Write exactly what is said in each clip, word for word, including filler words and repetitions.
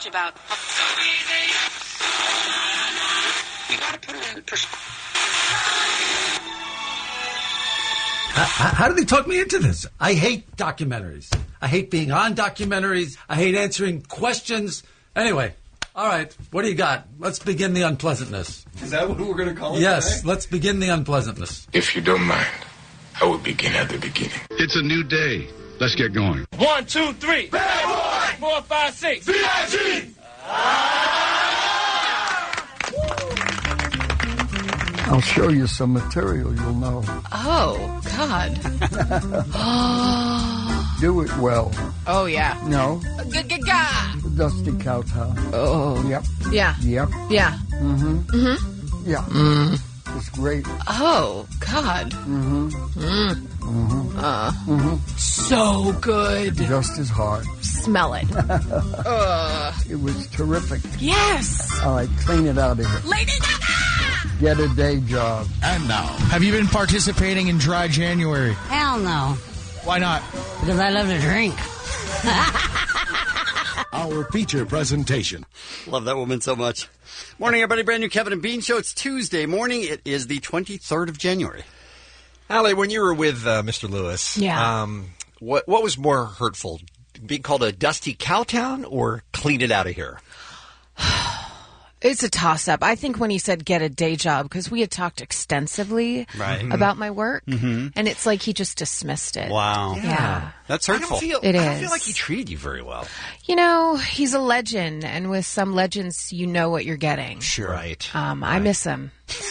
much about. So easy. You gotta put it in perspective. How, how did they talk me into this? I hate documentaries. I hate being on documentaries. I hate answering questions. Anyway, all right, what do you got? Let's begin the unpleasantness. Is that what we're going to call it Yes, today? let's begin the unpleasantness. If you don't mind, I will begin at the beginning. It's a new day. Let's get going. One, two, three. Bad boy. Four, five, six. B I G. I'll show you some material you'll know. Oh, God. Do it well. Oh, yeah. No. G-g-ga. Dusty Cowtown. Oh. Yep. Yeah. Yep. Yeah. Mm-hmm. Mm-hmm. Yeah. Mm. It's great. Oh, God. Mm-hmm. Mm. Mm-hmm. Uh, mm-hmm. So good. Just as hard. Smell it. uh. It was terrific. Yes. All right, clean it out of here. Lady Gaga! Get a day job. And now, have you been participating in Dry January? Hell no. Why not? Because I love to drink. Our feature presentation. Love that woman so much. Morning, everybody. Brand new Kevin and Bean Show. It's Tuesday morning. It is the twenty-third of January. Allie, when you were with uh, Mister Lewis, yeah. um, what what was more hurtful? Being called a dusty cowtown or clean it out of here? It's a toss-up. I think when he said get a day job, because we had talked extensively right. about my work, mm-hmm. and it's like he just dismissed it. Wow. Yeah. yeah. That's hurtful. I don't feel, it I is. don't feel like he treated you very well. You know, he's a legend, and with some legends, you know what you're getting. Sure. Right. Um, right. I miss him.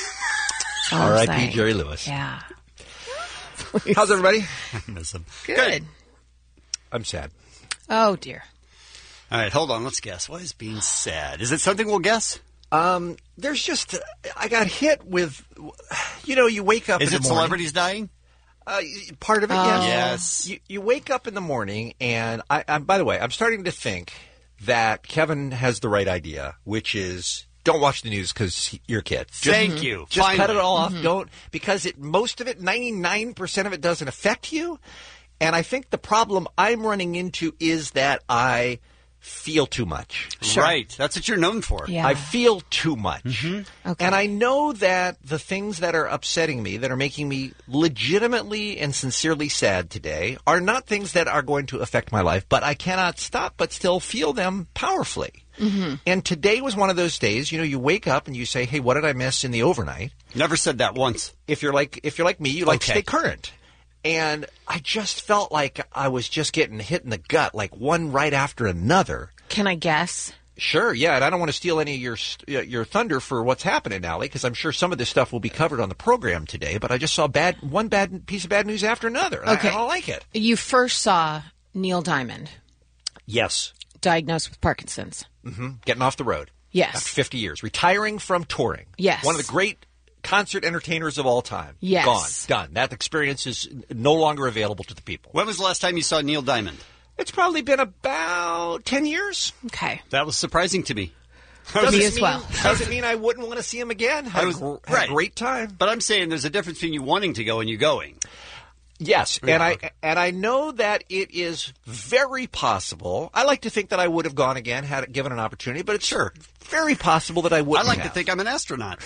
R I P Jerry Lewis. Yeah. How's everybody? I miss him. Good. Good. I'm sad. Oh, dear. All right, hold on. Let's guess. Why is Bean sad? Is it something we'll guess? Um, there's just, I got hit with, you know, you wake up Is in it the morning. celebrities dying? Uh, part of it, Oh. yes. Yes. You, you wake up in the morning, and I, I, by the way, I'm starting to think that Kevin has the right idea, which is don't watch the news because you're kids. Just, Thank you. Just Finally. cut it all off. Mm-hmm. Don't, because it, most of it, ninety-nine percent of it doesn't affect you. And I think the problem I'm running into is that I feel too much. Sure. Right. That's what you're known for. Yeah. I feel too much. Mm-hmm. Okay. And I know that the things that are upsetting me, that are making me legitimately and sincerely sad today, are not things that are going to affect my life, but I cannot stop but still feel them powerfully. Mm-hmm. And today was one of those days, you know, you wake up and you say, hey, what did I miss in the overnight? Never said that once. If you're like if you're like me, you like to Okay. stay current. And I just felt like I was just getting hit in the gut, like one right after another. Can I guess? Sure, yeah, and I don't want to steal any of your your thunder for what's happening, Allie, because I'm sure some of this stuff will be covered on the program today. But I just saw bad one bad piece of bad news after another. And Okay. I, I don't like it. You first saw Neil Diamond Yes, diagnosed with Parkinson's. mm-hmm. Getting off the road. Yes. After fifty years, retiring from touring. Yes. One of the great concert entertainers of all time. Yes. Gone, done. That experience is no longer available to the people. When was the last time you saw Neil Diamond? It's probably been about ten years. Okay. That was surprising to me. Doesn't Me as mean, well. Doesn't mean I wouldn't want to see him again. Had, I was- a, gr- had right. a great time. But I'm saying there's a difference between you wanting to go and you going. Yes, Yeah, and I okay. and I know that it is very possible. I like to think that I would have gone again had it given an opportunity, but it's sure very possible that I I wouldn't. like have. to think I'm an astronaut.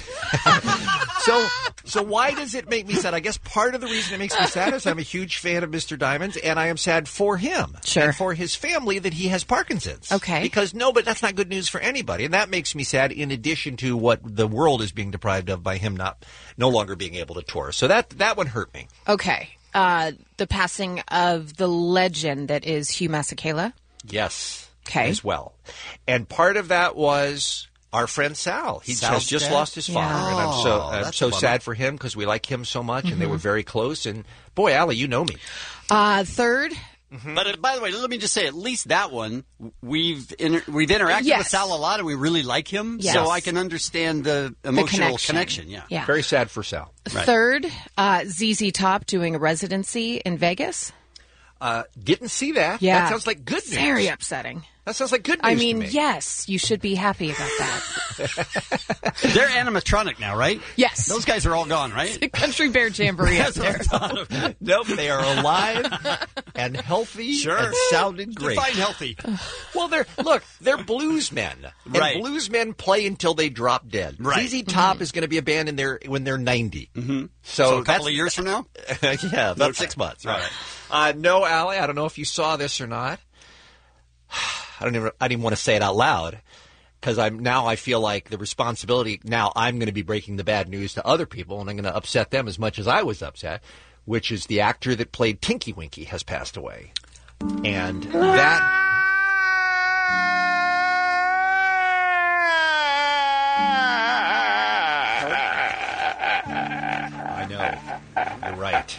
So, so why does it make me sad? I guess part of the reason it makes me sad is I'm a huge fan of Mister Diamond, and I am sad for him Sure. and for his family that he has Parkinson's. Okay. Because no, but that's not good news for anybody, and that makes me sad. In addition to what the world is being deprived of by him not no longer being able to tour, so that that one hurt me. Okay. Uh, the passing of the legend that is Hugh Masekela. Yes. Okay. As well. And part of that was our friend Sal. He Sal's has just dead? lost his father. Yeah. And I'm so Oh, I'm that's so a bummer. sad for him because we like him so much Mm-hmm. and they were very close. And boy, Allie, you know me. Uh, third. But uh, by the way, let me just say, at least that one we've inter- we've interacted Yes. with Sal a lot, and we really like him. Yes. So I can understand the emotional connection. connection. Yeah. Yeah. Very sad for Sal. Right. Third, uh, Z Z Top doing a residency in Vegas. Uh, didn't see that. Yeah. That sounds like good news. Very upsetting. That sounds like good news I mean, to me. yes, you should be happy about that. They're animatronic now, right? Yes. Those guys are all gone, right? The Country Bear Jamboree up there. Nope, they are alive and healthy Sure. and sounded great. Define healthy. Well, they're look, they're blues men, and Right. blues men play until they drop dead. Right. Z Z Top mm-hmm. is going to be a band in their when they're ninety. Mm-hmm. So, So a couple that's, of years from now? yeah, about Okay. six months. All Right. right. Uh, no, Allie, I don't know if you saw this or not. I don't even. I didn't want to say it out loud because I'm now. I feel like the responsibility now. I'm going to be breaking the bad news to other people, and I'm going to upset them as much as I was upset. Which is the actor that played Tinky Winky has passed away, and that. I know. You're right.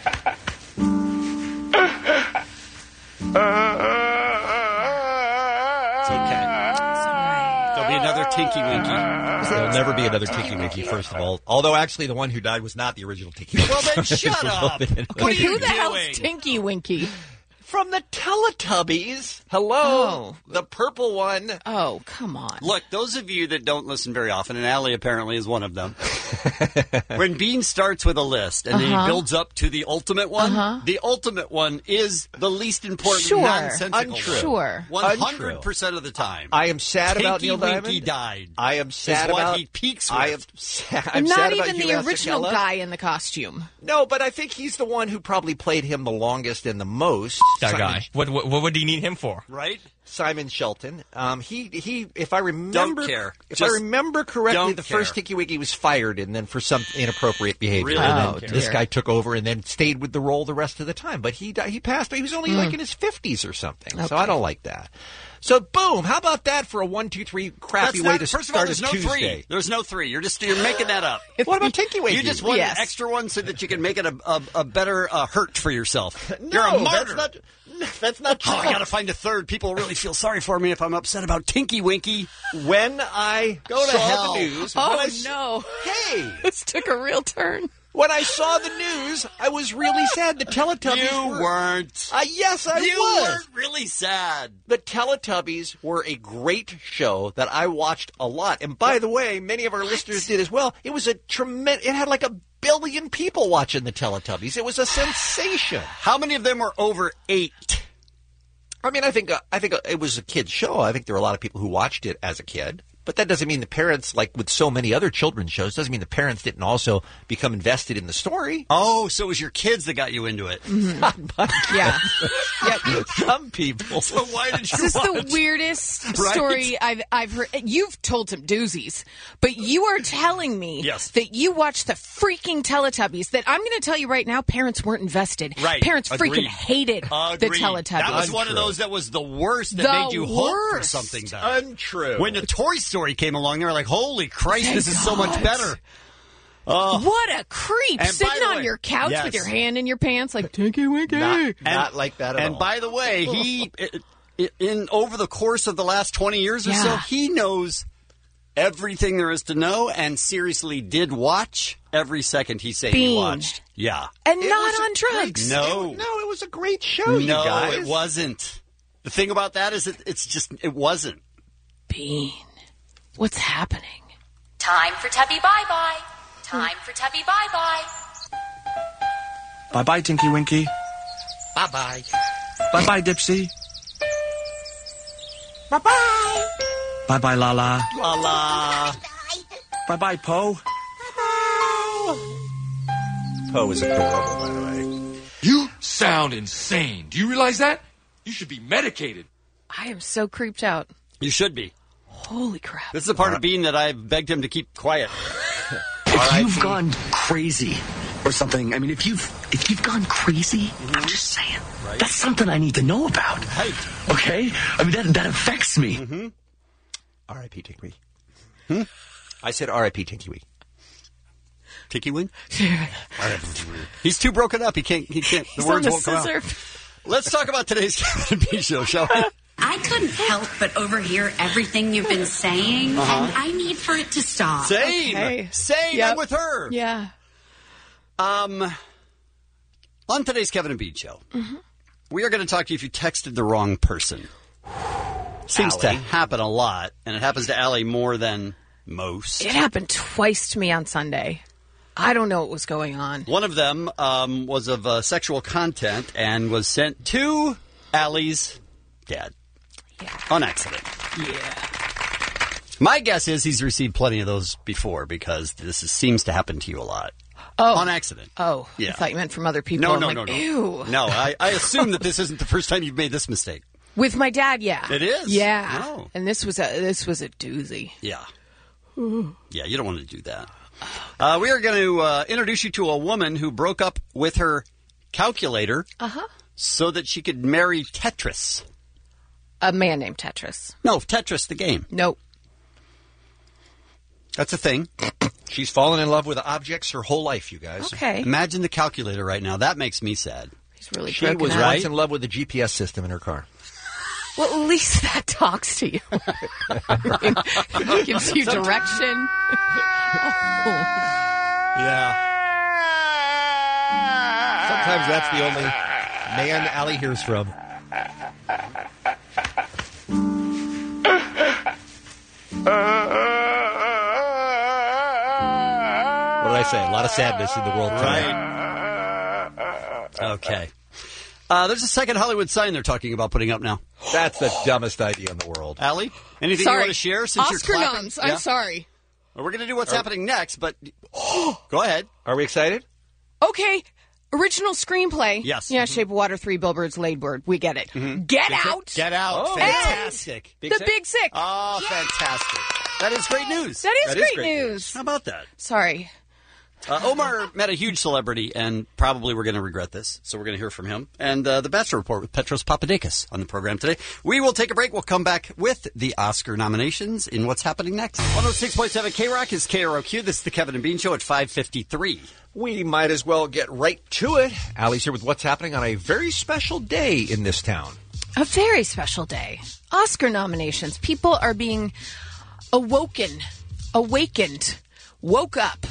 It's okay. There'll be another Tinky Winky. There'll never be another Tinky Winky, first of all. Although, actually, the one who died was not the original Tinky Winky. Well, then shut up. What are Wait, you who the doing? hell's Tinky Winky? From the Teletubbies. Hello. Oh. The purple one. Oh, come on. Look, those of you that don't listen very often, and Allie apparently is one of them, when Bean starts with a list and then Uh-huh. he builds up to the ultimate one, Uh-huh. the ultimate one is the least important Sure. nonsensical Untrue. one. Sure. one hundred percent of the time. I am sad Tinky about Neil Winky Diamond. died. I am sad is what about. he peaks I am with. sad. I'm Not sad even about the Hugh original Masekela. guy in the costume. No, but I think he's the one who probably played him the longest and the most. That Simon, guy. What, what what would he need him for? Right? Simon Shelton. Um, he he. If I remember, care. if Just I remember correctly, don't the care. first Tinky Winky was fired, and then for some inappropriate behavior, Really and don't then care. this guy took over and then stayed with the role the rest of the time. But he di- he passed. But he was only like in his fifties or something. So Okay. I don't like that. So boom, how about that for a one, two, three crappy That's way not, to first of all, start there's a no Tuesday? three. There's no three. You're just you're making that up. What about Tinky Winky? You just want Yes. an extra one so that you can make it a, a, a better uh, hurt for yourself. No, You're a martyr. That's not, that's not true. Oh, I gotta find a third. People really feel sorry for me if I'm upset about Tinky Winky. When I Go to saw hell. the news, Oh, when I s- no. Hey, This took a real turn. when I saw the news, I was really sad. The Teletubbies You were. weren't. Uh, yes, I you was. weren't really sad. The Teletubbies were a great show that I watched a lot. And by the way, many of our listeners did as well. It was a tremendous. It had like a billion people watching the Teletubbies. It was a sensation. How many of them were over eight? I mean, I think uh, I think uh, it was a kid's show. I think there were a lot of people who watched it as a kid. But that doesn't mean the parents, like with so many other children's shows, doesn't mean the parents didn't also become invested in the story. Oh, so it was your kids that got you into it. Yeah. Yep. Some people. So why did you This is watch? the weirdest Right? story I've I've heard. You've told some doozies, but you are telling me Yes. that you watched the freaking Teletubbies. That I'm going to tell you right now, parents weren't invested. Right. Parents freaking Agreed. hated the Agreed. Teletubbies. That was one of Untrue. those that was the worst that The made you hope for worst. something better. Untrue. When the Toy Story came along, they were like, holy Christ, Thank this is so much God. better. Oh. What a creep! And by Sitting the on way- your couch Yes. with your hand in your pants, like Tinky Winky. not, not like that at And all. by the way, he i- in over the course of the last twenty years or so, Yeah. he knows everything there is to know, and seriously did watch every second he said he Bean. watched. Yeah, and It not was a on drugs. no, no, it was a great show, you no, guys. it wasn't. The thing about that is, it, it's just it wasn't. Bean, what's happening? Time for Tubby Bye Bye. Time for Tubby Bye Bye. Bye bye, Tinky Winky. Bye bye. Bye bye, Dipsy. Bye bye. Bye bye, Lala. La la. Bye bye, Poe. Poe was adorable, by the way. You sound insane. Do you realize that? You should be medicated. I am so creeped out. You should be. Holy crap! This is the part of Bean that I've begged him to keep quiet. If you've gone crazy or something, I mean, if you've if you've gone crazy, Mm-hmm. I'm just saying, that's something I need to know about. Right. Okay? I mean, that that affects me. Mm-hmm. R I P Tinky. Hmm? I said R I P Tinky Wee. Tinky Wing? He's too broken up. He can't. He can't. The He's words on the won't come scissor. out. Let's talk about today's Kevin and Bean show, shall we? I couldn't help but overhear everything you've been saying, Uh-huh. and I need for it to stop. Same. Okay. Same. Yep. I'm with her. Yeah. Um, on today's Kevin and Bean show, Mm-hmm. we are going to talk to you if you texted the wrong person. Seems to Allie. happen a lot, and it happens to Allie more than most. It happened twice to me on Sunday. I don't know what was going on. One of them um, was of uh, sexual content and was sent to Allie's dad. Yeah. On accident. Yeah. My guess is he's received plenty of those before because this is, seems to happen to you a lot. Oh. On accident. Oh, Yeah. I thought you meant from other people. No, I'm no, like, no, no. Ew. No, I, I assume that this isn't the first time you've made this mistake. With my dad, yeah. It is? Yeah. Oh. And this was a this was a doozy. Yeah. Yeah, you don't want to do that. Uh, we are going to uh, introduce you to a woman who broke up with her calculator Uh-huh. so that she could marry Tetris. A man named Tetris. No, Tetris, the game. Nope. That's a thing. She's fallen in love with objects her whole life, you guys. Okay. Imagine the calculator right now. That makes me sad. He's really She broken was out. once in love with the G P S system in her car. Well, at least that talks to you. I mean, it gives you direction. Oh. Yeah. Sometimes that's the only man Allie hears from. What did I say? A lot of sadness in the world tonight. Right. Okay. Uh, there's a second Hollywood sign they're talking about putting up now. That's the dumbest idea in the world. Allie, anything Sorry. you want to share since Oscar you're clapping? noms. Yeah? I'm sorry. Well, we're going to do what's happening next, but go ahead. Are we excited? Okay. Original screenplay. Yes. Yeah, Shape of Water, Three Billboards, Ladybird. We get it. Mm-hmm. Get out. Get out. Oh. Fantastic. And the Big Sick. Oh, fantastic. That is great news. That is That is great, great news. How about that? Sorry. Uh, Omar met a huge celebrity, and probably we're going to regret this, so we're going to hear from him. And uh, the Bachelor Report with Petros Papadakis on the program today. We will take a break. We'll come back with the Oscar nominations in What's Happening Next. one oh six point seven K-Rock is K R O Q. This is the Kevin and Bean Show at five fifty-three. We might as well get right to it. Allie's here with what's happening on a very special day in this town. A very special day. Oscar nominations. People are being awoken, awakened, woke up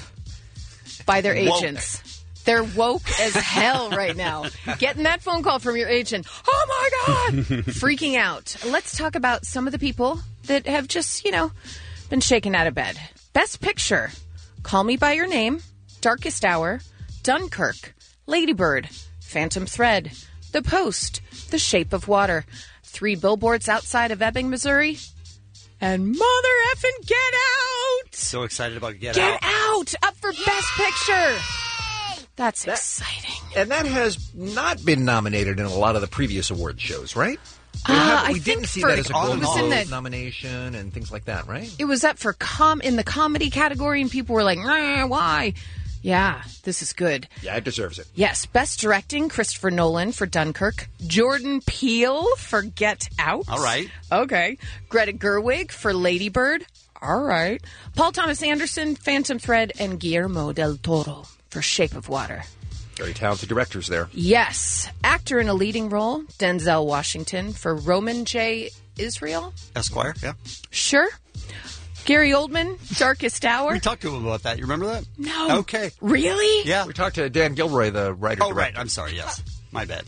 by their Woke. agents. They're woke as hell right now. Getting that phone call from your agent. Oh my God! Freaking out. Let's talk about some of the people that have just, you know, been shaken out of bed. Best Picture. Call Me By Your Name. Darkest Hour. Dunkirk. Ladybird. Phantom Thread. The Post. The Shape of Water. Three Billboards Outside of Ebbing, Missouri. And Mother Effing Get Out! So excited about Get, Get Out. Out! Up for Best Picture! That's exciting. And that has not been nominated in a lot of the previous award shows, right? We, Uh, haven't- I we think didn't see for- that as a it Golden was in Globe the- nomination and things like that, right? It was up for com in the comedy category, and people were like, "Nah, why?" Yeah, this is good. Yeah, it deserves it. Yes, Best Directing, Christopher Nolan for Dunkirk. Jordan Peele for Get Out. All right. Okay. Greta Gerwig for Lady Bird. All right. Paul Thomas Anderson, Phantom Thread, and Guillermo del Toro for Shape of Water. Very talented directors there. Yes. Actor in a leading role, Denzel Washington for Roman J. Israel. Esquire, yeah. Sure. Gary Oldman, Darkest Hour. We talked to him about that. You remember that? No. Okay. Really? Yeah. We talked to Dan Gilroy, the writer. Oh, right. I'm sorry. Yes. My bad.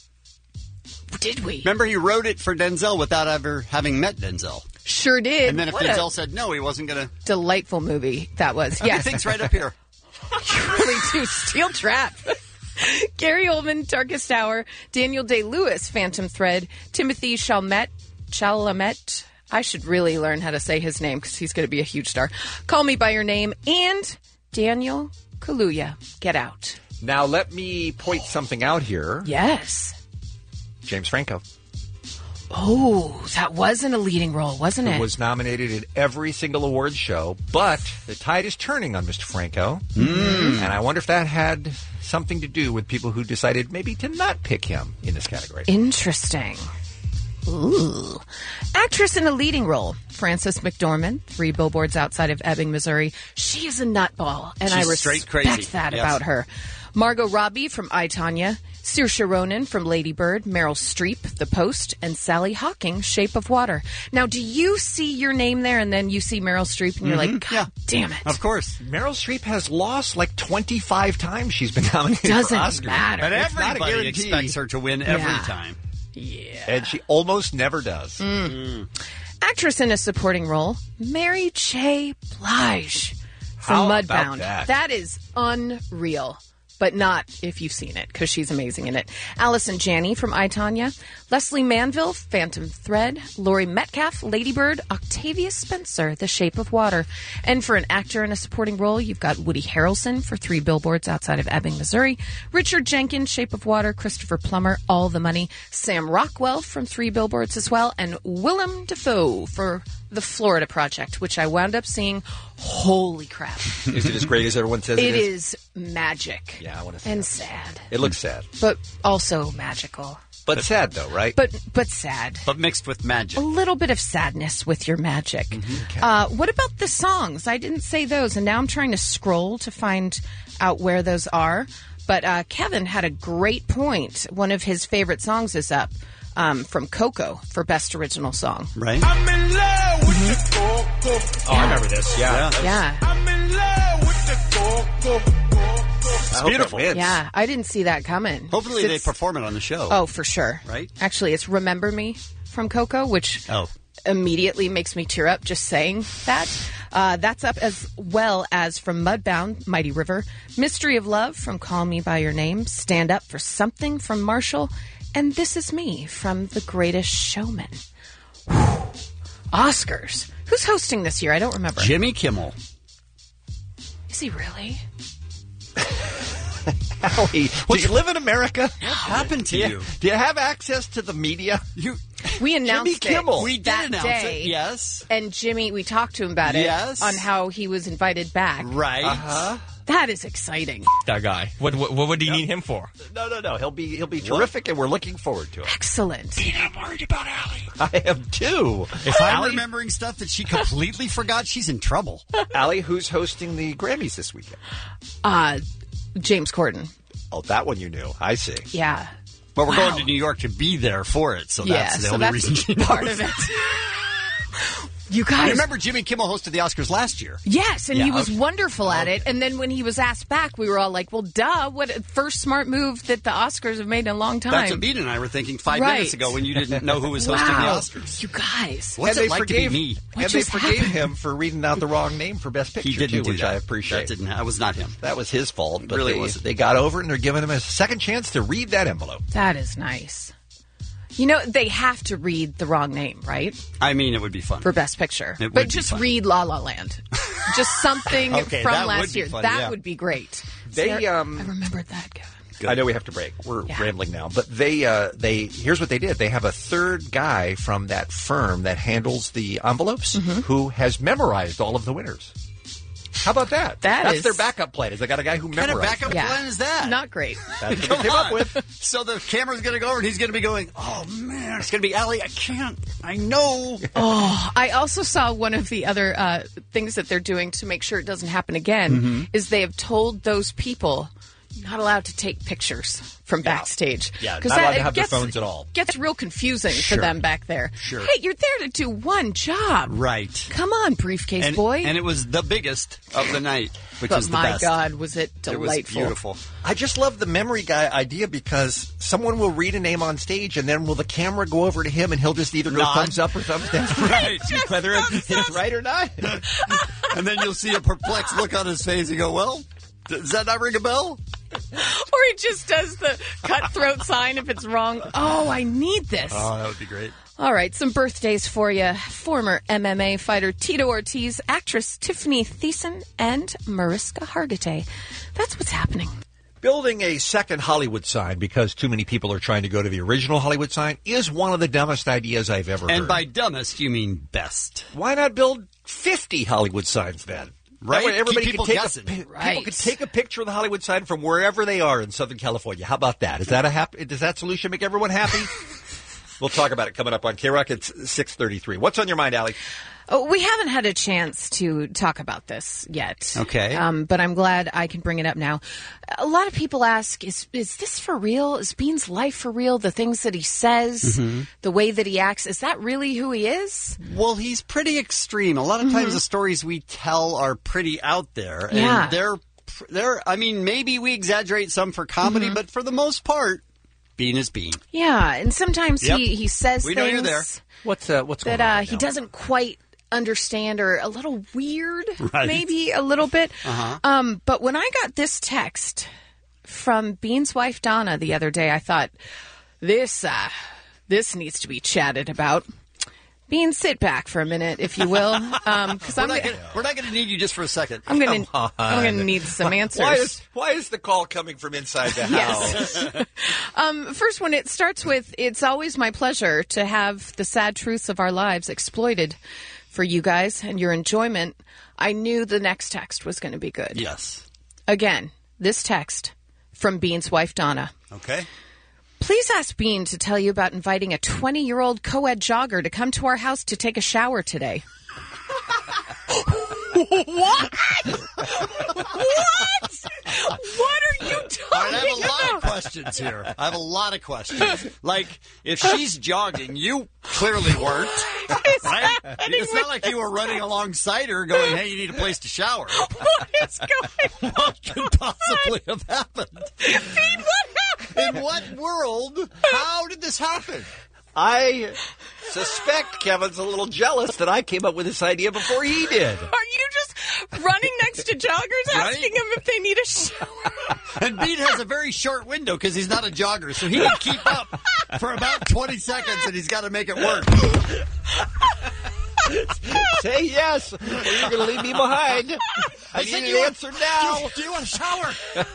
Did we? Remember, he wrote it for Denzel without ever having met Denzel. Sure did. And then if What Denzel a said no, he wasn't going to. delightful movie that was. Yes. Everything's right up here. You really do. Steel Trap. Gary Oldman, Darkest Hour. Daniel Day-Lewis, Phantom Thread. Timothy Chalamet. Chalamet. I should really learn how to say his name because he's going to be a huge star. Call Me By Your Name. And Daniel Kaluuya, Get Out. Now, let me point something out here. Yes. James Franco. Oh, that wasn't a leading role, wasn't it? Who was nominated in every single awards show, but the tide is turning on Mister Franco. Mm. And I wonder if that had something to do with people who decided maybe to not pick him in this category. Interesting. Ooh. Actress in a leading role, Frances McDormand, Three Billboards Outside of Ebbing, Missouri. She is a nutball, and I She's respect straight crazy. that Yes. about her. Margot Robbie from I, Tonya, Saoirse Ronan from Lady Bird, Meryl Streep, The Post, and Sally Hawking, Shape of Water. Now, do you see your name there, and then you see Meryl Streep, and you're Mhm. like, God Yeah. damn it. Of course. Meryl Streep has lost like twenty-five times she's been nominated Doesn't for Oscars. matter. But It's not a everybody guarantee. expects her to win every Yeah. time. Yeah. And she almost never does. Mm. Mm. Actress in a supporting role, Mary J. Blige from How Mudbound. about that? That is unreal. But not if you've seen it, because she's amazing in it. Allison Janney from I, Tonya. Leslie Manville, Phantom Thread. Laurie Metcalf, Lady Bird. Octavia Spencer, The Shape of Water. And for an actor in a supporting role, you've got Woody Harrelson for Three Billboards Outside of Ebbing, Missouri. Richard Jenkins, Shape of Water. Christopher Plummer, All the Money. Sam Rockwell from Three Billboards as well. And Willem Dafoe for The Florida Project, which I wound up seeing. Holy crap. Is it as great as everyone says it, it is? It is magic. Yeah, I want to see And that. sad. It looks sad. But also magical. But sad, though, right? But but sad. But mixed with magic. A little bit of sadness with your magic. Mm-hmm. Okay. Uh, what about the songs? I didn't say those, and now I'm trying to scroll to find out where those are. But uh, Kevin had a great point. One of his favorite songs is up um, from Coco for Best Original Song. Right? I'm in love with the Coco. Oh, I remember this. Yeah. Yeah. Yeah. I'm in love with the Coco. It's beautiful. Yeah, I didn't see that coming. Hopefully So they it's- perform it on the show. Oh, for sure. Right? Actually, it's Remember Me from Coco, which Oh. immediately makes me tear up just saying that. Uh, that's up as well as from Mudbound, Mighty River, Mystery of Love from Call Me By Your Name, Stand Up for Something from Marshall, and This Is Me from The Greatest Showman. Whew. Oscars. Who's hosting this year? I don't remember. Jimmy Kimmel. Is he really? Allie, do you live in America? What happened to Do you, you? do you have access to the media? You, We announced Jimmy Kimmel. it we did that announce day. it. Yes. And Jimmy, we talked to him about it Yes. on how he was invited back. Right. Uh-huh. That is exciting. That guy. What what, what would he need him for? No, no, no. He'll be he'll be terrific, and we're looking forward to it. Excellent. I'm worried about Allie. I am too. If I'm remembering stuff that she completely forgot, she's in trouble. Allie, who's hosting the Grammys this weekend? Uh, James Corden. Oh, that one you knew. I see. Yeah. But we're Wow. going to New York to be there for it, so Yeah, that's the so only that's reason she part knows. of it. You guys. You remember Jimmy Kimmel hosted the Oscars last year? Yes, and Yeah, he was okay. wonderful at it. And then when he was asked back, we were all like, well, duh, what first smart move that the Oscars have made in a long time. That's what Bean and I were thinking five Right. minutes ago when you didn't know who was hosting Wow. the Oscars. You guys. What's and it they like forgave, to be me? What And they just forgave happened? him for reading out the wrong name for Best Picture, He didn't too, do which that. I appreciate. That didn't. That was not him. That was his fault. But really they, wasn't. They got over it, and they're giving him a second chance to read that envelope. That is nice. You know, they have to read the wrong name, right? I mean, it would be fun. For Best Picture. It But would be just fun. read La La Land. Just something Okay, from that would last be year. fun, that yeah. would be great. They, See, I- um, I remembered that, Kevin. I know we have to break. We're Yeah. rambling now, but they uh, they here's what they did. They have a third guy from that firm that handles the envelopes Mm-hmm. who has memorized all of the winners. How about that? That That's is- their backup plan. Is they got a guy who What kind of memorized. backup them. Yeah. plan is that? Not great. That's what Come they came up on. with. So the camera's going to go over and he's going to be going, oh, man, it's going to be Allie. I can't. I know. Oh, I also saw one of the other uh, things that they're doing to make sure it doesn't happen again Mm-hmm. is they have told those people you're not allowed to take pictures from backstage. Yeah, 'Cause not allowed to it have their gets, phones at all. Gets real confusing Sure. for them back there. Sure. Hey, you're there to do one job. Right. Come on, briefcase And, boy. and it was the biggest of the night, which but was the my best. God, was it It was delightful. beautiful. I just love the memory guy idea because someone will read a name on stage and then will the camera go over to him and he'll just either go Nod. thumbs up or thumbs down. Right. Whether it's, it's right or not. And then you'll see a perplexed look on his face and go, well, does that not ring a bell? Or he just does the cutthroat sign if it's wrong. Oh, I need this. Oh, that would be great. All right, some birthdays for you. Former M M A fighter Tito Ortiz, actress Tiffany Thiessen, and Mariska Hargitay. That's what's happening. Building a second Hollywood sign because too many people are trying to go to the original Hollywood sign is one of the dumbest ideas I've ever And heard. by dumbest, you mean best. Why not build fifty Hollywood signs then? Right? That way everybody Keep people could take guessing. a, pi- Right. People could take a picture of the Hollywood sign from wherever they are in Southern California. How about that? Is that a happy? Does that solution make everyone happy? We'll talk about it coming up on K-Rock. It's six thirty-three. What's on your mind, Allie? Oh, we haven't had a chance to talk about this yet. Okay. Um, but I'm glad I can bring it up now. A lot of people ask, is is this for real? Is Bean's life for real? The things that he says, Mm-hmm. the way that he acts, is that really who he is? Well, he's pretty extreme. A lot of times the stories we tell are pretty out there. And Yeah. they're, they're, I mean, maybe we exaggerate some for comedy, but for the most part, Bean is Bean. Yeah, and sometimes Yep. he, he says We know things you're there. What's uh, what's that going on uh, right he now? doesn't quite understand or a little weird, Right. maybe a little bit. Uh-huh. Um, but when I got this text from Bean's wife, Donna, the other day, I thought, this, uh, this needs to be chatted about. Bean, sit back for a minute, if you will, um, because We're I'm not gonna, gonna- we're not going to need you just for a second. I'm gonna, Come I'm gonna on. need some answers. Why is why is the call coming from inside the house? Yes. um, first one, it starts with, it's always my pleasure to have the sad truths of our lives exploited for you guys and your enjoyment. I knew the next text was going to be good. Yes. Again, this text from Bean's wife, Donna. Okay. Please ask Bean to tell you about inviting a twenty-year-old co-ed jogger to come to our house to take a shower today. What? What? What are you talking All right, I have a lot about? of questions here. I have a lot of questions. Like, if she's jogging, you clearly weren't. Right? It's not like you were running alongside her going, hey, you need a place to shower. What is going on? What could possibly have happened? Bean, what happened? In what world? How did this happen? I suspect Kevin's a little jealous that I came up with this idea before he did. Are you just running next to joggers Right? asking them if they need a shower? And Bean has a very short window because he's not a jogger, so he can keep up for about twenty seconds, and he's got to make it work. Say yes, or you're going to leave me behind. I, said need you an were- answer now. Do, do you want a shower?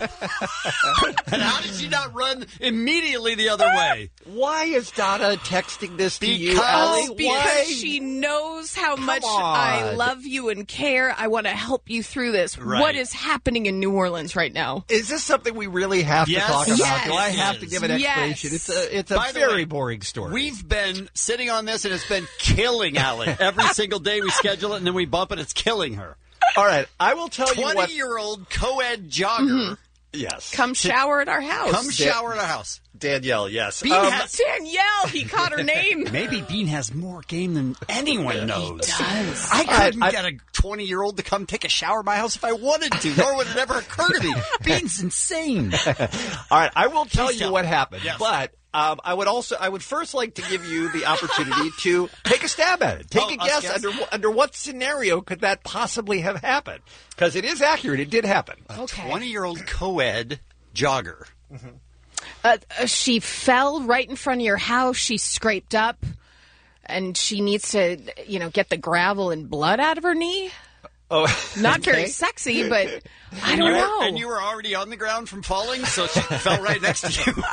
And how did she not run immediately the other way? Why is Donna texting this to you, Because- Allie? Oh, because Why? she knows how much on. I love you and care. I want to help you through this. Right. What is happening in New Orleans right now? Is this something we really have Yes. to talk about? Yes. Do I have It to is. give an Yes. explanation? It's a it's a By the very way, boring story. We've been sitting on this, and it's been killing Allie. Every single day we schedule it, and then we bump it. It's killing her. All right, I will tell you what. twenty-year-old co-ed jogger. Yes, Come shower at our house. Come shower at our house. Danielle. Yes, Bean Um, has, Danielle, he caught her name. maybe Bean has more game than anyone knows. does. I All right, couldn't I- get a twenty-year-old to come take a shower at my house if I wanted to, nor would it ever occur to me. Bean's insane. all right, I will tell Please you tell. what happened, Yes. but. Um, I would also, I would first like to give you the opportunity to take a stab at it. Take Oh, a us guess guess? under under what scenario could that possibly have happened? Because it is accurate; it did happen. Okay. twenty-year-old co-ed jogger. Uh, uh, she fell right in front of your house. She scraped up, and she needs to, you know, get the gravel and blood out of her knee. Oh, Not very okay. sexy, but I And don't you were- know. And you were already on the ground from falling, so she fell right next to you.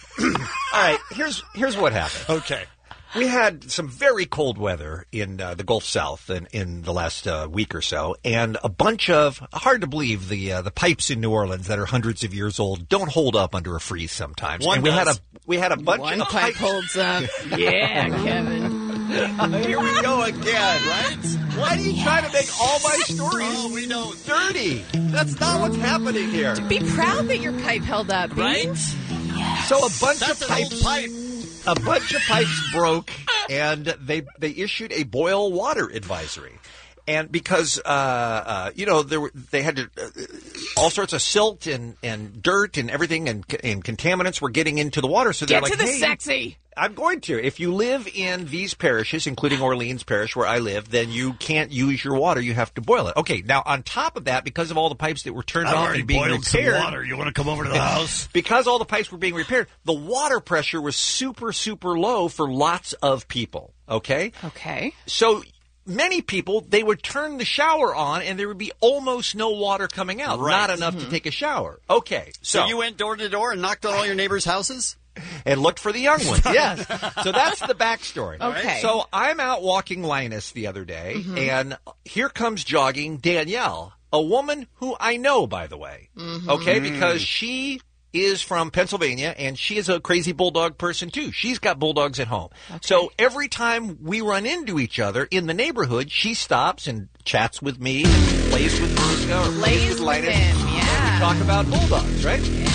All right, here's here's what happened. Okay. We had some very cold weather in uh, the Gulf South in, in the last uh, week or so, and a bunch of hard to believe the uh, the pipes in New Orleans that are hundreds of years old don't hold up under a freeze sometimes. One and we had a does. we had a bunch One of pipe pipes. holds up. Yeah, Kevin. Here we go again, right? Why do you try to make all my stories Oh, we know. dirty? That's not what's happening here. Be proud that your pipe held up, Bean. Right? So a bunch That's of an pipes. old pipe. A bunch of pipes broke, and they they issued a boil water advisory. And because uh, uh, you know there were, they had to, uh, all sorts of silt and, and dirt and everything and, and contaminants were getting into the water. So they're Get like, to the hey, sexy. I'm going to. If you live in these parishes, including Orleans Parish, where I live, then you can't use your water. You have to boil it. Okay. Now, on top of that, because of all the pipes that were turned off and being repaired, You want to come over to the house? because all the pipes were being repaired, the water pressure was super, super low for lots of people. Okay. Okay. So many people, they would turn the shower on and there would be almost no water coming out. Right. Not enough to take a shower. Okay. So, So, you went door to door and knocked on all your neighbors' houses? and looked for the young ones. Yes. So that's the backstory. Okay. So I'm out walking Linus the other day, Mm-hmm. and here comes jogging Danielle, a woman who I know, by the way. Mm-hmm. Okay, because she is from Pennsylvania, and she is a crazy bulldog person, too. She's got bulldogs at home. So every time we run into each other in the neighborhood, she stops and chats with me, and plays with Mariska, or plays Plays with with Linus. him, and yeah. we talk about bulldogs, right?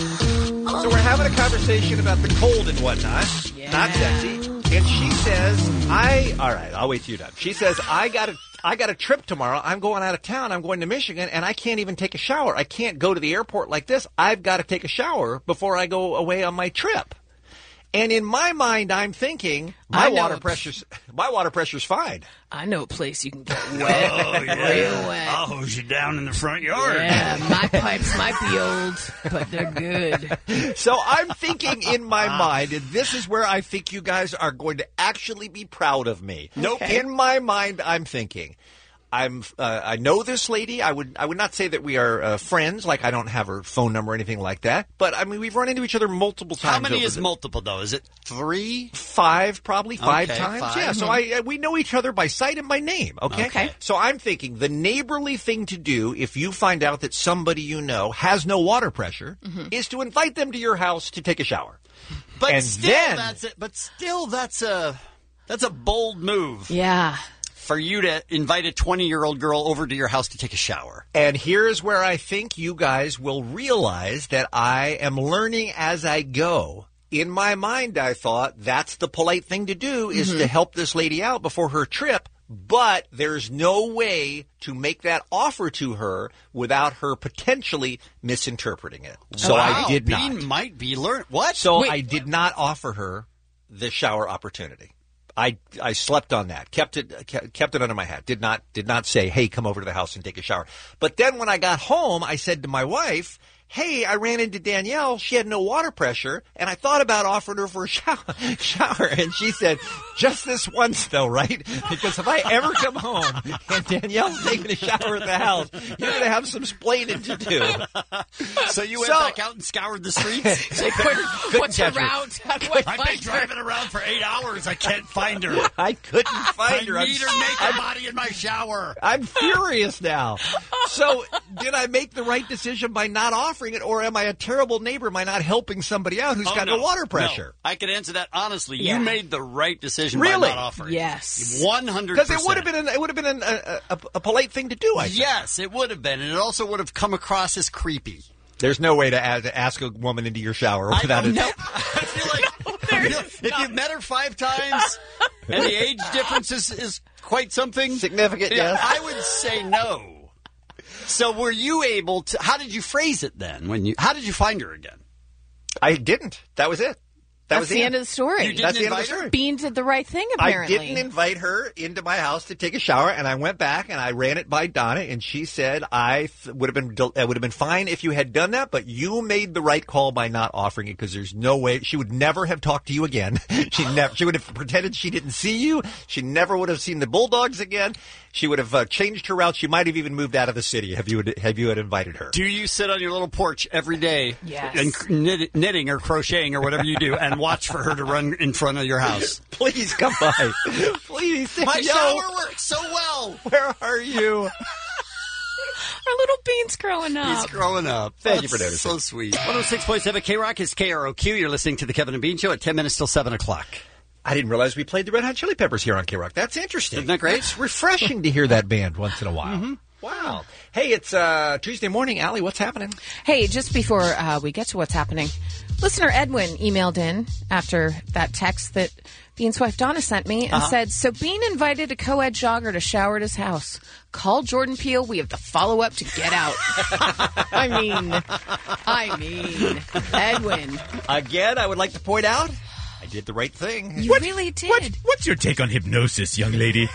So we're having a conversation about the cold and whatnot. Yeah. Not sexy. And she says, I, all right, I'll wait till you're done. She says, I got to, I got a trip tomorrow. I'm going out of town. I'm going to Michigan, and I can't even take a shower. I can't go to the airport like this. I've got to take a shower before I go away on my trip. And in my mind, I'm thinking my I know water a- pressure's my water pressure's fine. I know a place you can get wet, Oh, real yeah. wet. I'll hose you down in the front yard. Yeah, my pipes might be old, but they're good. So I'm thinking in my mind, and this is where I think you guys are going to actually be proud of me. Nope. Okay. In my mind, I'm thinking, I'm uh, I know this lady. I would I would not say that we are uh, friends. Like I don't have her phone number or anything like that. But I mean, we've run into each other multiple times. How many over is the- multiple, though? Is it three? Five, probably five Okay, times. five. Yeah. So I uh, we know each other by sight and by name. Okay? Okay. So I'm thinking the neighborly thing to do if you find out that somebody you know has no water pressure is to invite them to your house to take a shower. But And still, then- that's it. But still, that's a that's a bold move Yeah. for you to invite a twenty-year-old girl over to your house to take a shower. And here's where I think you guys will realize that I am learning as I go. In my mind, I thought that's the polite thing to do is to help this lady out before her trip. But there's no way to make that offer to her without her potentially misinterpreting it. So Wow, I did Bean not. might be learn what? So Wait. I did not offer her the shower opportunity. I, I slept on that. Kept it kept kept it under my hat. Did not did not say, "Hey, come over to the house and take a shower." But then when I got home, I said to my wife, "Hey, I ran into Danielle. She had no water pressure, and I thought about offering her for a shower." shower. And she said, "Just this once, though, right? Because if I ever come home and Danielle's taking a shower at the house, you're going to have some splaining to do." So you went So- back out and scoured the streets? What's your catch her. route? How do I I've find been driving around for eight hours. I can't find her. I couldn't find I her. I'm need her naked body in my shower. I'm furious now. So, did I make the right decision by not offering it, or am I a terrible neighbor by not helping somebody out who's Oh, got no, water pressure? No. I can answer that honestly. Yeah. You made the right decision Really? by not offering. Yes. One hundred Because percent. it would have been an, it would have been an, a, a, a polite thing to do. I think. Yes, it would have been, and it also would have come across as creepy. There's no way to, add, to ask a woman into your shower without I it. don't know. I feel like if you've met her five times and the age difference is, is quite something Significant, yeah, yes. I would say no. So were you able to? How did you phrase it then? When you? How did you find her again? I didn't. That was it. That That's was the it. end of the story. You didn't That's the end of the invite her? story. Bean did the right thing, apparently. I didn't invite her into my house to take a shower, and I went back and I ran it by Donna, and she said I th- would have been del- it would have been fine if you had done that, but you made the right call by not offering it because there's no way she would never have talked to you again. she never she would have pretended she didn't see you. She never would have seen the Bulldogs again. She would have uh, changed her route. She might have even moved out of the city. Have you have you had invited her? Do you sit on your little porch every day Yes. and c- knit, knitting or crocheting or whatever you do and watch for her to run in front of your house? Please come by. Please. say, My "Yo, shower works so well. where are you? Our little Bean's growing up. He's growing up. Thank you That's for noticing. So sweet. one oh six point seven K Rock is K R O Q. You're listening to the Kevin and Bean Show at ten minutes till seven o'clock. I didn't realize we played the Red Hot Chili Peppers here on K-Rock. That's interesting. Isn't that great? It's refreshing to hear that band once in a while. Mm-hmm. Wow. Hey, it's uh, Tuesday morning. Allie, what's happening? Hey, just before uh, we get to what's happening, listener Edwin emailed in after that text that Bean's wife Donna sent me and Uh-huh. said, so Bean invited a co-ed jogger to shower at his house. Call Jordan Peele. We have the follow-up to Get Out. I mean, I mean, Edwin. Again, I would like to point out, I did the right thing. You really did. What, what's your take on hypnosis, young lady?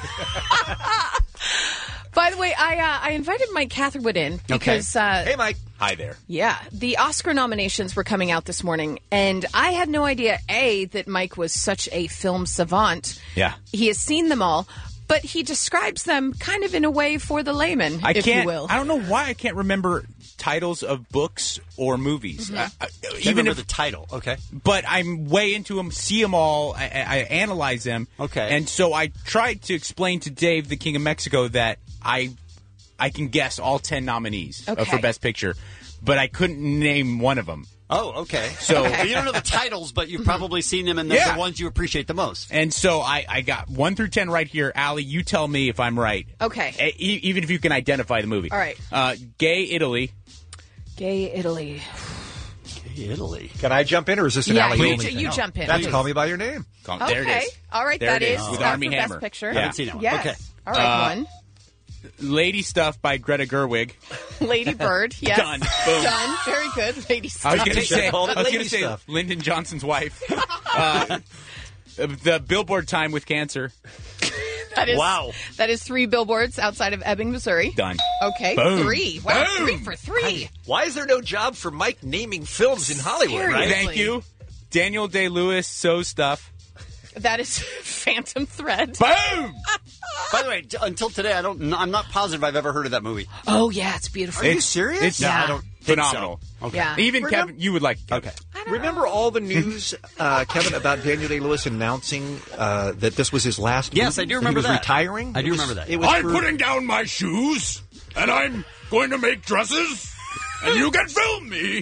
By the way, I uh, I invited Mike Catherwood in because uh, Hey, Mike. Hi there. yeah, the Oscar nominations were coming out this morning, and I had no idea a that Mike was such a film savant. Yeah. He has seen them all, but he describes them kind of in a way for the layman, I if can't. you will. I don't know why I can't remember titles of books or movies. Mm-hmm. I, I, Can't even remember if the title. Okay. but I'm way into them, see them all, I, I analyze them. Okay. And so I tried to explain to Dave, the King of Mexico, that I I can guess all ten nominees uh, Okay. for Best Picture, but I couldn't name one of them. Oh, okay. So- So you don't know the titles, but you've probably seen them, and they're Yeah. the ones you appreciate the most. And so I, I got one through ten right here. Allie, you tell me if I'm right. Okay. E- even if you can identify the movie. All right. Uh, Gay Italy. Gay Italy. Italy. Can I jump in, or is this an Yeah, Allie you, only ju- thing? you jump in. That's please. Call Me By Your Name. Call- Okay. There it is. All right, There that it is is, with uh, Armie for Hammer. Best Picture. Haven't seen that one. Yes. Okay. All right, Uh, one. Lady Stuff by Greta Gerwig. Lady Bird, yes. Done. Boom. Done. Very good. Lady Stuff. I was going to say, I called was it going to Lady say Stuff. Lyndon Johnson's wife. Uh, the Billboard Time with Cancer. That is, Wow. That is three billboards outside of Ebbing, Missouri. Done. Okay, Boom. three. Wow, Boom. three for three. Why is there no job for Mike naming films in Hollywood, Seriously. right? Thank you. Daniel Day-Lewis, So Stuff. That is Phantom Thread. Boom! By the way, t- until today, I don't. I'm not positive I've ever heard of that movie. Oh, yeah, it's beautiful. Are you serious? It's Yeah, I don't think phenomenal. so. Okay. Yeah. Even Remem- Kevin, you would like. Okay. Remember all the news, uh, Kevin, about Daniel Day-Lewis announcing uh, that this was his last Yes, movie? I do remember he was that. retiring? I It do was- remember that. It was I'm for- putting down my shoes, and I'm going to make dresses, and you can film me.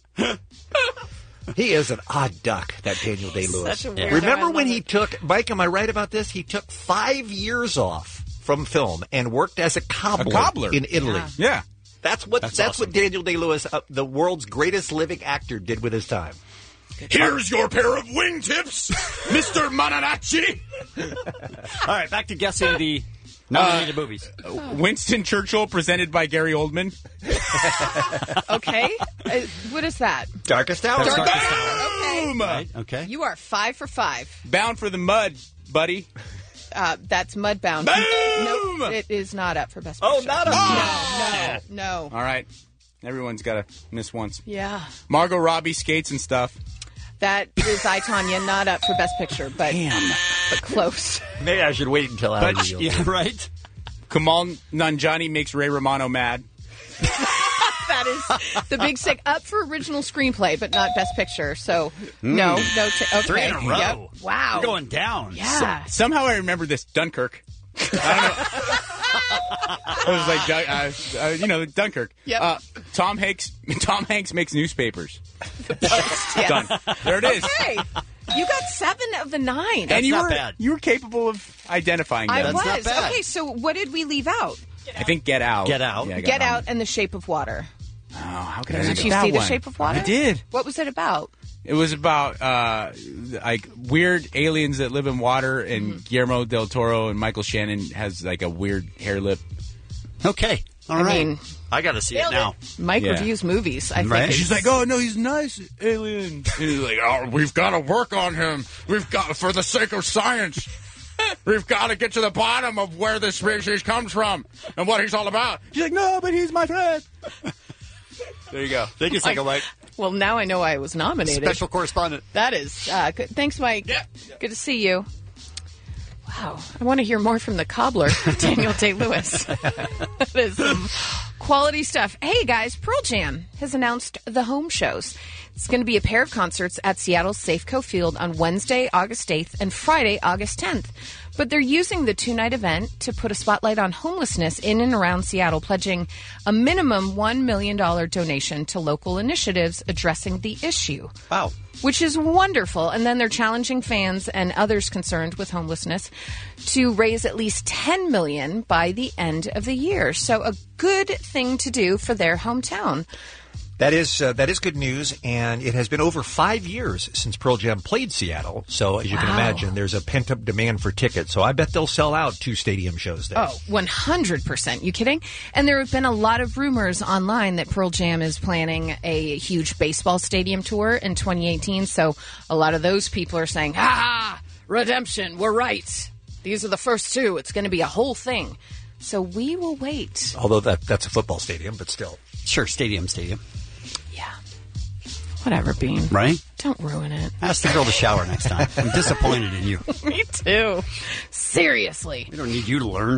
He is an odd duck, that Daniel Day-Lewis. Such a weirdo. Remember I when love he it. took, Mike, am I right about this? He took five years off from film and worked as a cobbler, A cobbler. in Italy. Yeah. Yeah. That's what That's that's, awesome. what Daniel Day-Lewis, uh, the world's greatest living actor, did with his time. Here's your pair of wingtips, Mister Mananacci. All right, back to guessing the nominated movies. Winston Churchill, presented by Gary Oldman. Okay. Uh, what is that? Darkest Hour. Darkest Darkest Hour. Okay. Boom! Right, okay. You are five for five. Bound for the Mud, buddy. Uh, that's Mudbound. Boom! Nope, it is not up for Best Oh, Picture. not a No, no, no. All right. Everyone's got to miss once. Yeah. Margot Robbie, Skates and Stuff. That is I, Tonya, not up for Best Picture, but, Damn. but close. Maybe I should wait until I But, yeah, right. Kamal Nanjiani makes Ray Romano mad. That is the big stick up for original screenplay, but not Best Picture. So, no, no. T- okay. Three in a row. Yep. Wow. You're going down. Yeah. Somehow I remember this. Dunkirk. I don't know. It was like, Dun- uh, uh, you know, Dunkirk. Yep. Uh, Tom Hanks. Tom Hanks makes newspapers. Yes. Done. There it is. Okay. You got seven of the nine. and you not were bad. you were capable of identifying I them. was. not bad. Okay, so what did we leave out? I think Get Out. Get Out. Yeah, I got Get that Out one. and The Shape of Water. Oh, how could I Did forget you that see The one? Shape of Water? I did. What was it about? It was about uh, like weird aliens that live in water, and Mm-hmm. Guillermo del Toro and Michael Shannon has like a weird hair lip. Okay. All I right. mean, I got to see it nailed now. Mike Yeah. reviews movies. I think Right. it's- She's like, "Oh no, he's nice, alien." And he's like, oh, we've got to work on him. We've got, for the sake of science, we've got to get to the bottom of where this species comes from and what he's all about. She's like, "No, but he's my friend." There you go. Thank you, Psycho Mike. Well, now I know I was nominated. Special correspondent. That is uh, good. Thanks, Mike. Yeah. Good to see you. Wow, I want to hear more from the cobbler, Daniel Day-Lewis. That is some quality stuff. Hey, guys, Pearl Jam has announced the home shows. It's going to be a pair of concerts at Seattle's Safeco Field on Wednesday, August eighth, and Friday, August tenth. But they're using the two-night event to put a spotlight on homelessness in and around Seattle, pledging a minimum one million dollars donation to local initiatives addressing the issue. Wow. Which is wonderful. And then they're challenging fans and others concerned with homelessness to raise at least ten million dollars by the end of the year. So a good thing to do for their hometown. That is uh, that is good news, and it has been over five years since Pearl Jam played Seattle. So as you can Wow. imagine, there's a pent up demand for tickets. So I bet they'll sell out two stadium shows there. Oh, one hundred percent. You kidding? And there have been a lot of rumors online that Pearl Jam is planning a huge baseball stadium tour in twenty eighteen. So a lot of those people are saying, ah, redemption, we're right. These are the first two. It's going to be a whole thing. So we will wait. Although that that's a football stadium, but still. Sure, stadium, stadium. Whatever, Bean. Right? Don't ruin it. Ask the girl to shower next time. I'm disappointed in you. Me too. Seriously. We don't need you to learn.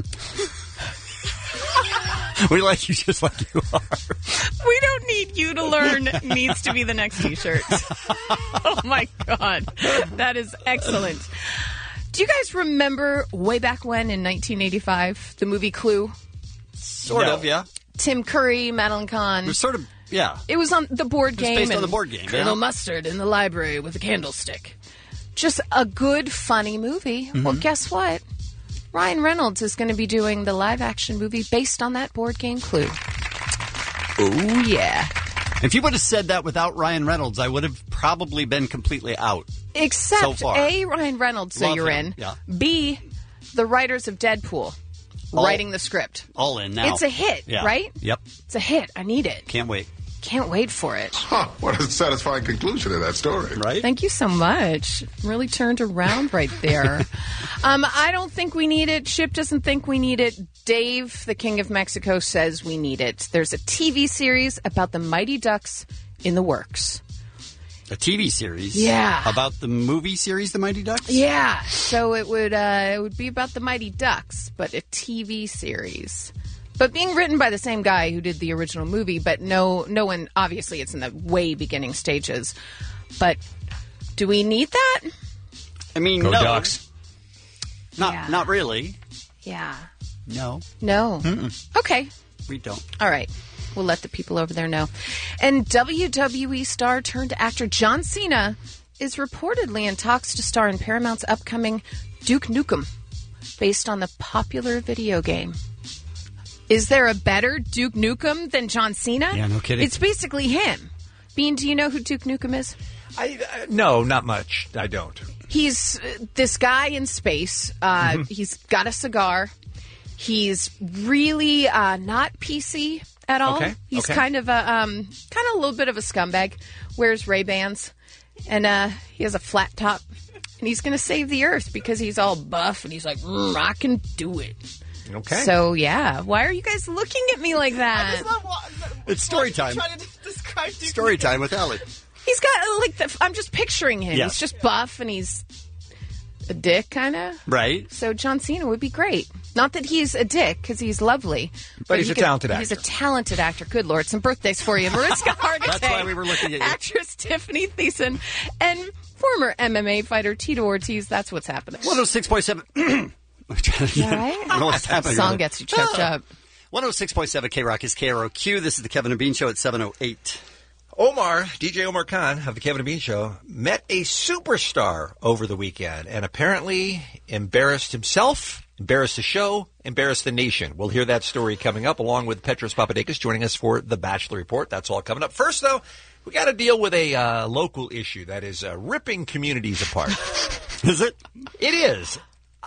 We like you just like you are. We don't need you to learn needs to be the next t-shirt. Oh my God. That is excellent. Do you guys remember way back when in nineteen eighty-five, the movie Clue? Sort No. of, yeah. Tim Curry, Madeline Kahn. It was sort of, yeah. It was on the board It was game. based on and the board game, Colonel yeah. Mustard in the library with a candlestick. Just a good, funny movie. Mm-hmm. Well, guess what? Ryan Reynolds is going to be doing the live-action movie based on that board game Clue. Oh, yeah. If you would have said that without Ryan Reynolds, I would have probably been completely out. So Except, far. A, Ryan Reynolds, so Love you're him, in. yeah. B, the writers of Deadpool. All- writing the script. All in now. It's a hit, Yeah. right? Yep. It's a hit. I need it. Can't wait. Can't wait for it. Huh, what a satisfying conclusion to that story. Right? Thank you so much. Really turned around right there. um, I don't think we need it. Chip doesn't think we need it. Dave, the King of Mexico, says we need it. There's a T V series about the Mighty Ducks in the works. A T V series? Yeah. About the movie series, The Mighty Ducks? Yeah. So it would uh, it would be about the Mighty Ducks, but a T V series. But being written by the same guy who did the original movie, but no no one, obviously it's in the way beginning stages. But do we need that? I mean, Go no. Ducks. Not, Yeah. not really. Yeah. No. No. Mm-mm. Okay. We don't. All right. We'll let the people over there know. And W W E star turned actor John Cena is reportedly in talks to star in Paramount's upcoming Duke Nukem, based on the popular video game. Is there a better Duke Nukem than John Cena? Yeah, no kidding. It's basically him. Bean, do you know who Duke Nukem is? I uh, no, not much. I don't. He's uh, this guy in space. Uh, Mm-hmm. He's got a cigar. He's really uh, not P C at all. Okay, He's okay. kind of a um, kind of a little bit of a scumbag. Wears Ray Bans, and uh, he has a flat top. And he's going to save the Earth because he's all buff and he's like, mm, I can do it. Okay. So yeah, why are you guys looking at me like that? It's story time. Trying to describe Duke Story Nukem. time with Ellie. He's got uh, like the, I'm just picturing him. Yes. He's just buff and he's a dick, kind of. Right. So John Cena would be great. Not that he's a dick, because he's lovely. But he's he a talented He's a actor. talented actor. Good Lord. Some birthdays for you. Mariska Hargitay. That's why we were looking at you. Actress Tiffany Thiessen. And former M M A fighter Tito Ortiz. That's what's happening. one oh six point seven. All right? I don't know what's happening. Song gets you choked up. one oh six point seven K-Rock is K R O Q. This is the Kevin and Bean Show at seven oh eight. Omar, D J Omar Khan of the Kevin and Bean Show, met a superstar over the weekend and apparently embarrassed himself, embarrassed the show, embarrassed the nation. We'll hear that story coming up along with Petros Papadakis joining us for The Bachelor Report. That's all coming up. First, though, we got to deal with a uh, local issue that is uh, ripping communities apart. Is it? It is.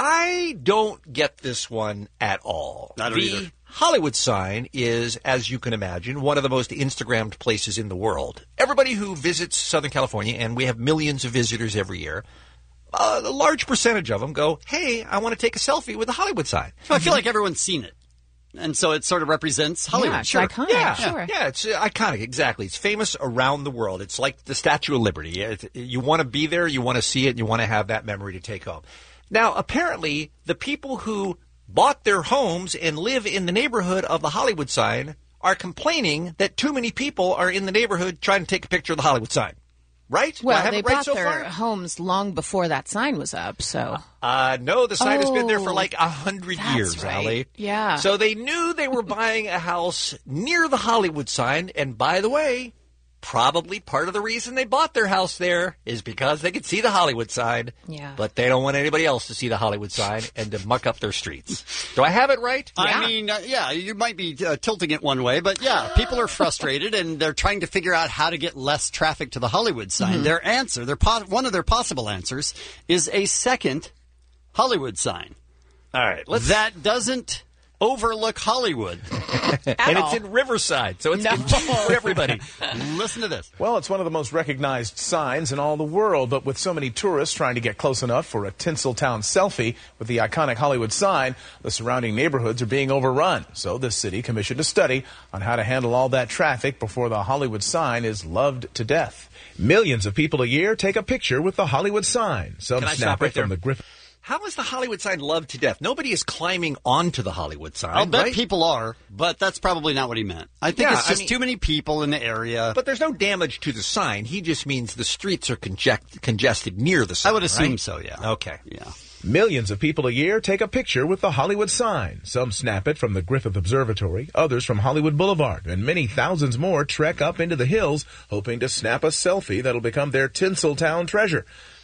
I don't get this one at all. I don't the either. Hollywood sign is, as you can imagine, one of the most Instagrammed places in the world. Everybody who visits Southern California, and we have millions of visitors every year, uh, a large percentage of them go, hey, I want to take a selfie with the Hollywood sign. So I feel like everyone's seen it. And so it sort of represents Hollywood. Yeah, it's sure. iconic. Yeah, Sure. yeah, it's uh, iconic. Exactly, it's famous around the world. It's like the Statue of Liberty. It, you want to be there, you want to see it, and you want to have that memory to take home. Now, apparently, the people who bought their homes and live in the neighborhood of the Hollywood sign are complaining that too many people are in the neighborhood trying to take a picture of the Hollywood sign. Right? Do I Well, have they it right bought so their far? homes long before that sign was up, so. Uh, no, the sign has been there for Oh, like a hundred that's years, right. Allie. Yeah. So they knew they were buying a house near the Hollywood sign, and by the way, probably part of the reason they bought their house there is because they could see the Hollywood sign. Yeah. But they don't want anybody else to see the Hollywood sign and to muck up their streets. Do I have it right? I mean, uh, yeah, you might be uh, tilting it one way, but yeah, people are frustrated and they're trying to figure out how to get less traffic to the Hollywood sign. Mm-hmm. Their answer, their po- one of their possible answers, is a second Hollywood sign. All right. Let's. That doesn't overlook Hollywood. and all. it's in Riverside, so it's No. convenient for everybody. Listen to this. Well, it's one of the most recognized signs in all the world, but with so many tourists trying to get close enough for a Tinseltown selfie with the iconic Hollywood sign, the surrounding neighborhoods are being overrun. So the city commissioned a study on how to handle all that traffic before the Hollywood sign is loved to death. Millions of people a year take a picture with the Hollywood sign. Some Can I snap stop right it from there? the Griffin. How is the Hollywood sign loved to death? Nobody is climbing onto the Hollywood sign. I'll bet right? people are, but that's probably not what he meant. I think Yeah, it's I just mean- too many people in the area. But there's no damage to the sign. He just means the streets are conject- congested near the sign. I would assume right? so, yeah. Okay. Yeah. Millions of people a year take a picture with the Hollywood sign. Some snap it from the Griffith Observatory, others from Hollywood Boulevard, and many thousands more trek up into the hills hoping to snap a selfie that'll become their Tinseltown treasure.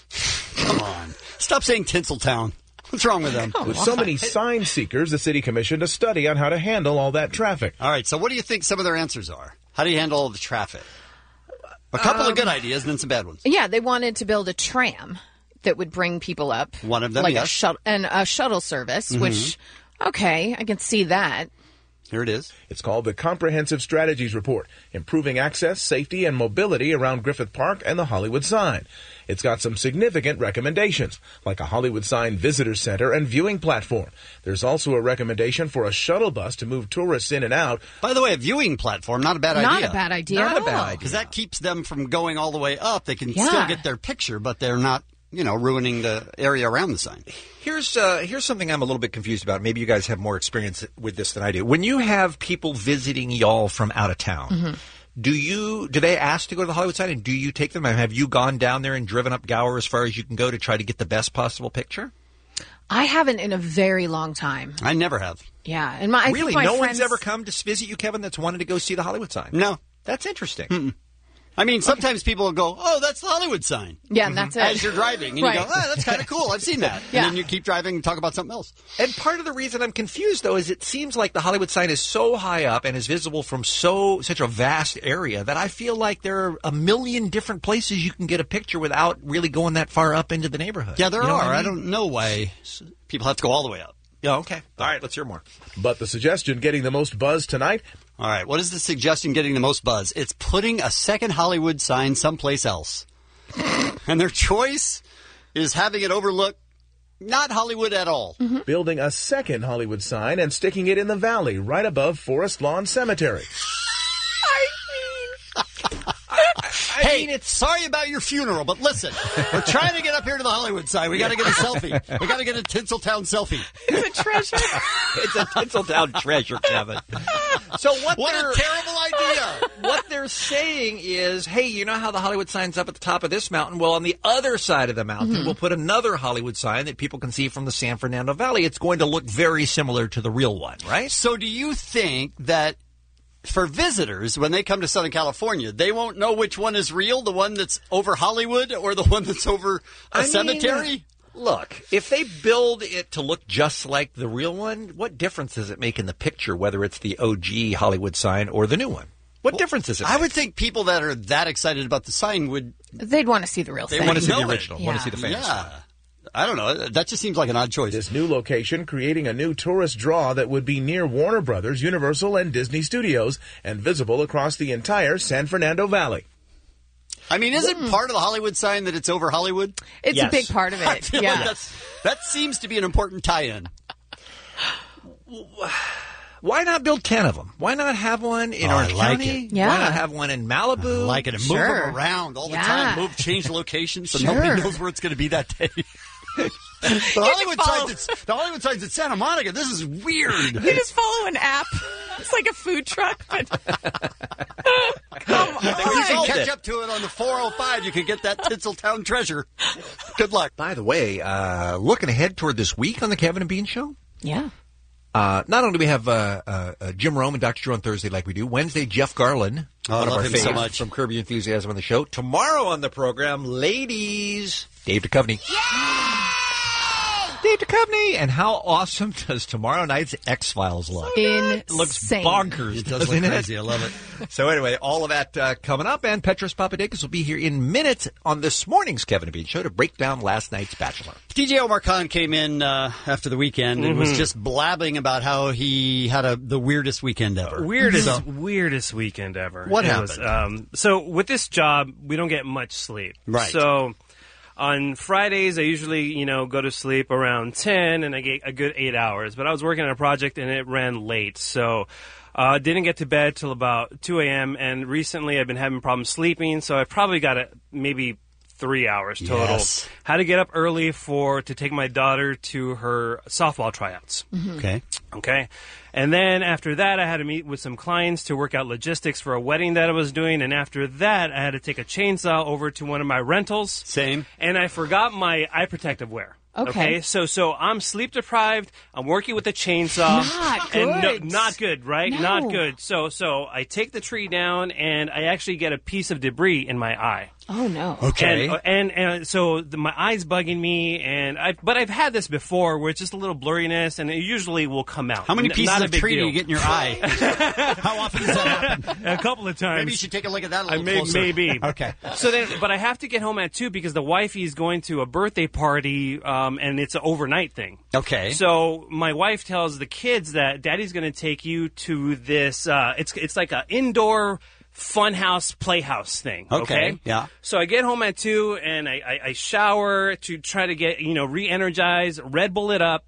Come on. Stop saying Tinseltown. What's wrong with them? With so many sign seekers, the city commissioned a study on how to handle all that traffic. All right, so what do you think some of their answers are? How do you handle all the traffic? A couple Um, of good ideas and then some bad ones. Yeah, they wanted to build a tram that would bring people up. One of them, like yes. a shuttle and a shuttle service, Mhm. which Okay, I can see that. Here it is. It's called the Comprehensive Strategies Report, Improving Access, Safety, and Mobility Around Griffith Park and the Hollywood Sign. It's got some significant recommendations, like a Hollywood Sign visitor center and viewing platform. There's also a recommendation for a shuttle bus to move tourists in and out. By the way, a viewing platform, not a bad Not idea. a bad idea Not at a bad all. idea. Because that keeps them from going all the way up. They can Yeah. still get their picture, but they're not, you know, ruining the area around the sign. Here's uh, here's something I'm a little bit confused about. Maybe you guys have more experience with this than I do. When you have people visiting y'all from out of town, Mm-hmm. do you do they ask to go to the Hollywood sign, and do you take them? Have you gone down there and driven up Gower as far as you can go to try to get the best possible picture? I haven't in a very long time. I never have. Yeah, and my I think Really, my no friends, one's ever come to visit you, Kevin, that's wanted to go see the Hollywood sign? No. That's interesting. Mm-mm. I mean, sometimes people will go, oh, that's the Hollywood sign. Yeah, and that's it. As you're driving. And Right. you go, oh, that's kind of cool. I've seen that. Yeah. And then you keep driving and talk about something else. And part of the reason I'm confused, though, is it seems like the Hollywood sign is so high up and is visible from so such a vast area that I feel like there are a million different places you can get a picture without really going that far up into the neighborhood. Yeah, there You know are. what I, I mean? don't know why people have to go all the way up. Yeah, okay. All right, let's hear more. But the suggestion getting the most buzz tonight? All right, what is the suggestion getting the most buzz? It's putting a second Hollywood sign someplace else. And their choice is having it overlook not Hollywood at all. Mm-hmm. Building a second Hollywood sign and sticking it in the valley right above Forest Lawn Cemetery. Hey, mean, it's sorry about your funeral, but listen, we're trying to get up here to the Hollywood sign. We got to get a selfie. We got to get a Tinseltown selfie. It's a treasure. It's a Tinseltown treasure, Kevin. So what? What they're, a terrible idea! What they're saying is, hey, you know how the Hollywood sign's up at the top of this mountain? Well, on the other side of the mountain, Mm-hmm. we'll put another Hollywood sign that people can see from the San Fernando Valley. It's going to look very similar to the real one, right? So, do you think that? For visitors, when they come to Southern California, they won't know which one is real, the one that's over Hollywood or the one that's over a I cemetery? Mean, look, if they build it to look just like the real one, what difference does it make in the picture, whether it's the O G Hollywood sign or the new one? What well, difference does it make? I would think people that are that excited about the sign would... They'd want to see the real they thing. They want to see know the original. It. Want Yeah. to see the famous Yeah. one. I don't know. That just seems like an odd choice. This new location creating a new tourist draw that would be near Warner Brothers, Universal, and Disney Studios and visible across the entire San Fernando Valley. I mean, isn't mm. part of the Hollywood sign that it's over Hollywood? It's yes. a big part of it. I feel yeah. like that's, that seems to be an important tie-in. Why not build ten of them? Why not have one in Oh, Orange I like County? it. Yeah. Why not have one in Malibu? I like it. And Sure. move them around all the Yeah. time. Move, change locations so Sure. nobody knows where it's going to be that day. the, Hollywood signs at, the Hollywood signs at Santa Monica. This is weird. You just follow an app. It's like a food truck, but come on. If you can catch up to it on the four oh five, you can get that Tinseltown treasure. Good luck. By the way, uh, looking ahead toward this week on the Kevin and Bean Show, Yeah. uh, not only do we have uh, uh, uh, Jim Rome and Doctor Drew on Thursday like we do, Wednesday, Jeff Garland, Oh, I one of love our him so faves much. from Curb Your Enthusiasm on the show. Tomorrow on the program, ladies, Dave Duchovny. Dave Duchovny. And how awesome does tomorrow night's X-Files look? Insane. It looks bonkers, It does doesn't look it? crazy. I love it. So anyway, all of that uh, coming up, and Petros Papadakis will be here in minutes on this morning's Kevin and Bean Show to break down last night's Bachelor. D J Omar Khan came in uh, after the weekend and Mm-hmm. was just blabbing about how he had a the weirdest weekend ever. Weirdest, So- weirdest weekend ever. What It happened? was, um, so with this job, we don't get much sleep. Right. So on Fridays, I usually, you know, go to sleep around ten, and I get a good eight hours. But I was working on a project, and it ran late, so uh, didn't get to bed till about two a.m. And recently, I've been having problems sleeping, so I probably got a, maybe three hours total. Yes. Had to get up early for to take my daughter to her softball tryouts. Okay. Okay. And then after that, I had to meet with some clients to work out logistics for a wedding that I was doing. And after that, I had to take a chainsaw over to one of my rentals. Same. And I forgot my eye protective wear. Okay. So so I'm sleep deprived. I'm working with a chainsaw. Not And no, good. not good, right? No. Not good. So so I take the tree down, and I actually get a piece of debris in my eye. Oh no. Okay. And and, and so the, my eyes bugging me, and I but I've had this before where it's just a little blurriness, and it usually will come out. How many N- pieces not a of big tree do deal. you get in your eye? How often does that happen? A couple of times. Maybe you should take a look at that a little I may, closer. Maybe. Okay. So then, but I have to get home at two because the wifey's going to a birthday party, um, and it's an overnight thing. Okay. So my wife tells the kids that Daddy's going to take you to this. Uh, it's it's like an indoor funhouse playhouse thing. Okay. Okay, yeah. So I get home at two, and I, I, I shower to try to get you know re-energized, Red Bull it up.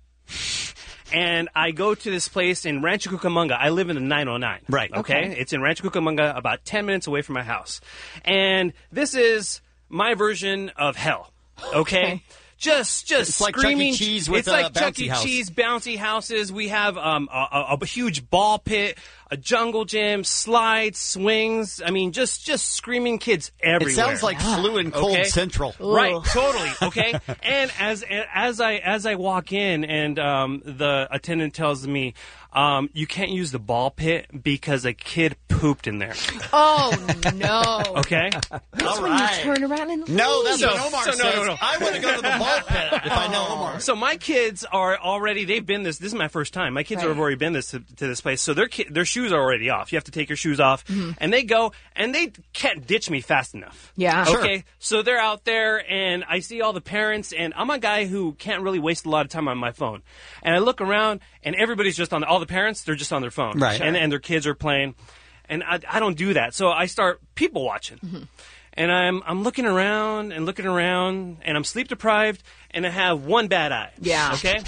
And I go to this place in Rancho Cucamonga. I live in the nine oh nine. Right. Okay? Okay. It's in Rancho Cucamonga, about ten minutes away from my house. And this is my version of hell. Okay? Just, just It's like Chuck E. screaming. Cheese with it's a like Chuck bouncy E. house. Cheese bouncy houses. We have um, a, a, a huge ball pit, a jungle gym, slides, swings. I mean, just, just screaming kids everywhere. It sounds like Flu and Cold Okay? Central. Right, totally. Okay, and as as I as I walk in, and um, the attendant tells me, um, you can't use the ball pit because a kid pooped in there. Oh no. Okay. That's when you turn around and leave. No, that's So- what Omar so no, says. no, no. I want to go to the ball pit if I know Omar. So my kids are already, they've been this, this is my first time. My kids Right. have already been this to, to this place. So their ki- their shoes are already off. You have to take your shoes off. Mm-hmm. And they go, and they can't ditch me fast enough. Yeah. Okay. So they're out there, and I see all the parents, and I'm a guy who can't really waste a lot of time on my phone. And I look around, and everybody's just on, all the parents, they're just on their phone. Right. And, and their kids are playing. And I, I don't do that. So I start people watching. And I'm I'm looking around and looking around, and I'm sleep deprived, and I have one bad eye. Yeah. Okay?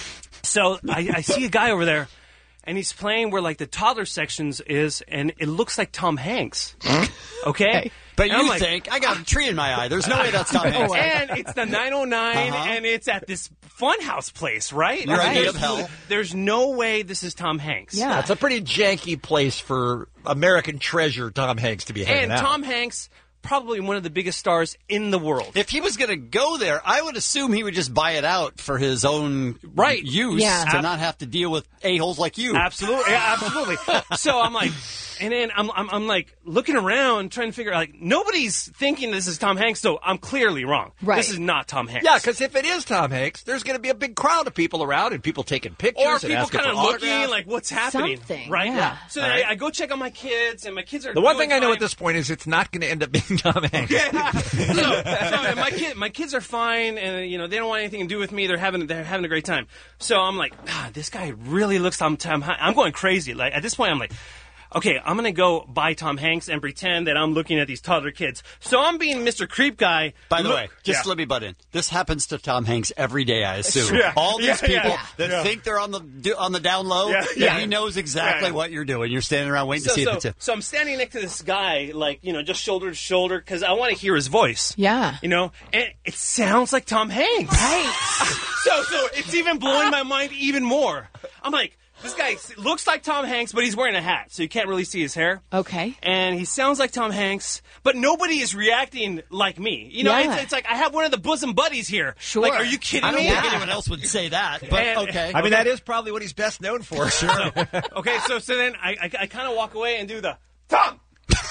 So I, I see a guy over there, and he's playing where, like, the toddler sections is, and it looks like Tom Hanks. Okay? But And I'm you like, think, I got a tree in my eye. There's no way that's Tom Hanks. and it's the nine oh nine, Uh-huh. and it's at this funhouse place, right? Your Right. idea of There's- hell. There's no way this is Tom Hanks. Yeah. That's a pretty janky place for American treasure Tom Hanks to be hanging And out. Tom Hanks, probably one of the biggest stars in the world. If he was going to go there, I would assume he would just buy it out for his own Right. use Yeah. to not have to deal with a-holes like you. Absolutely, yeah, absolutely. So I'm like, and then I'm, I'm I'm like looking around trying to figure out, like, nobody's thinking this is Tom Hanks, so I'm clearly wrong. Right. This is not Tom Hanks. Yeah, because if it is Tom Hanks, there's going to be a big crowd of people around and people taking pictures or and people asking kind for of looking autographs. like, what's happening? Something, right? yeah. So then All right. I, I go check on my kids, and my kids are The one doing thing I know fine. at this point is it's not going to end up being Tom Hanks. Yeah. so, so and my kid, my kids are fine, and you know they don't want anything to do with me. They're having they're having a great time. So I'm like, ah, this guy really looks Tom Tom. Han- I'm going crazy. Like at this point, I'm like, okay, I'm gonna go buy Tom Hanks and pretend that I'm looking at these toddler kids. So I'm being Mister Creep Guy. By the Look- way, just Yeah. let me butt in. This happens to Tom Hanks every day, I assume. Yeah. All these Yeah, yeah, people yeah. that Yeah. think they're on the on the down low, Yeah, yeah, yeah. he knows exactly Yeah. what you're doing. You're standing around waiting So, to see so, if it's him. so I'm standing next to this guy, like, you know, just shoulder to shoulder, because I want to hear his voice. Yeah. You know, and it sounds like Tom Hanks. Right. so, so it's even blowing my mind even more. I'm like, this guy looks like Tom Hanks, but he's wearing a hat, so you can't really see his hair. Okay. And he sounds like Tom Hanks, but nobody is reacting like me. You know, Yeah. it's, it's like I have one of the bosom buddies here. Sure. Like, are you kidding I don't me? think anyone else would say that, but And- okay. I mean, that is probably what he's best known for. Sure. Okay, so so then I I, I kind of walk away and do the Tom.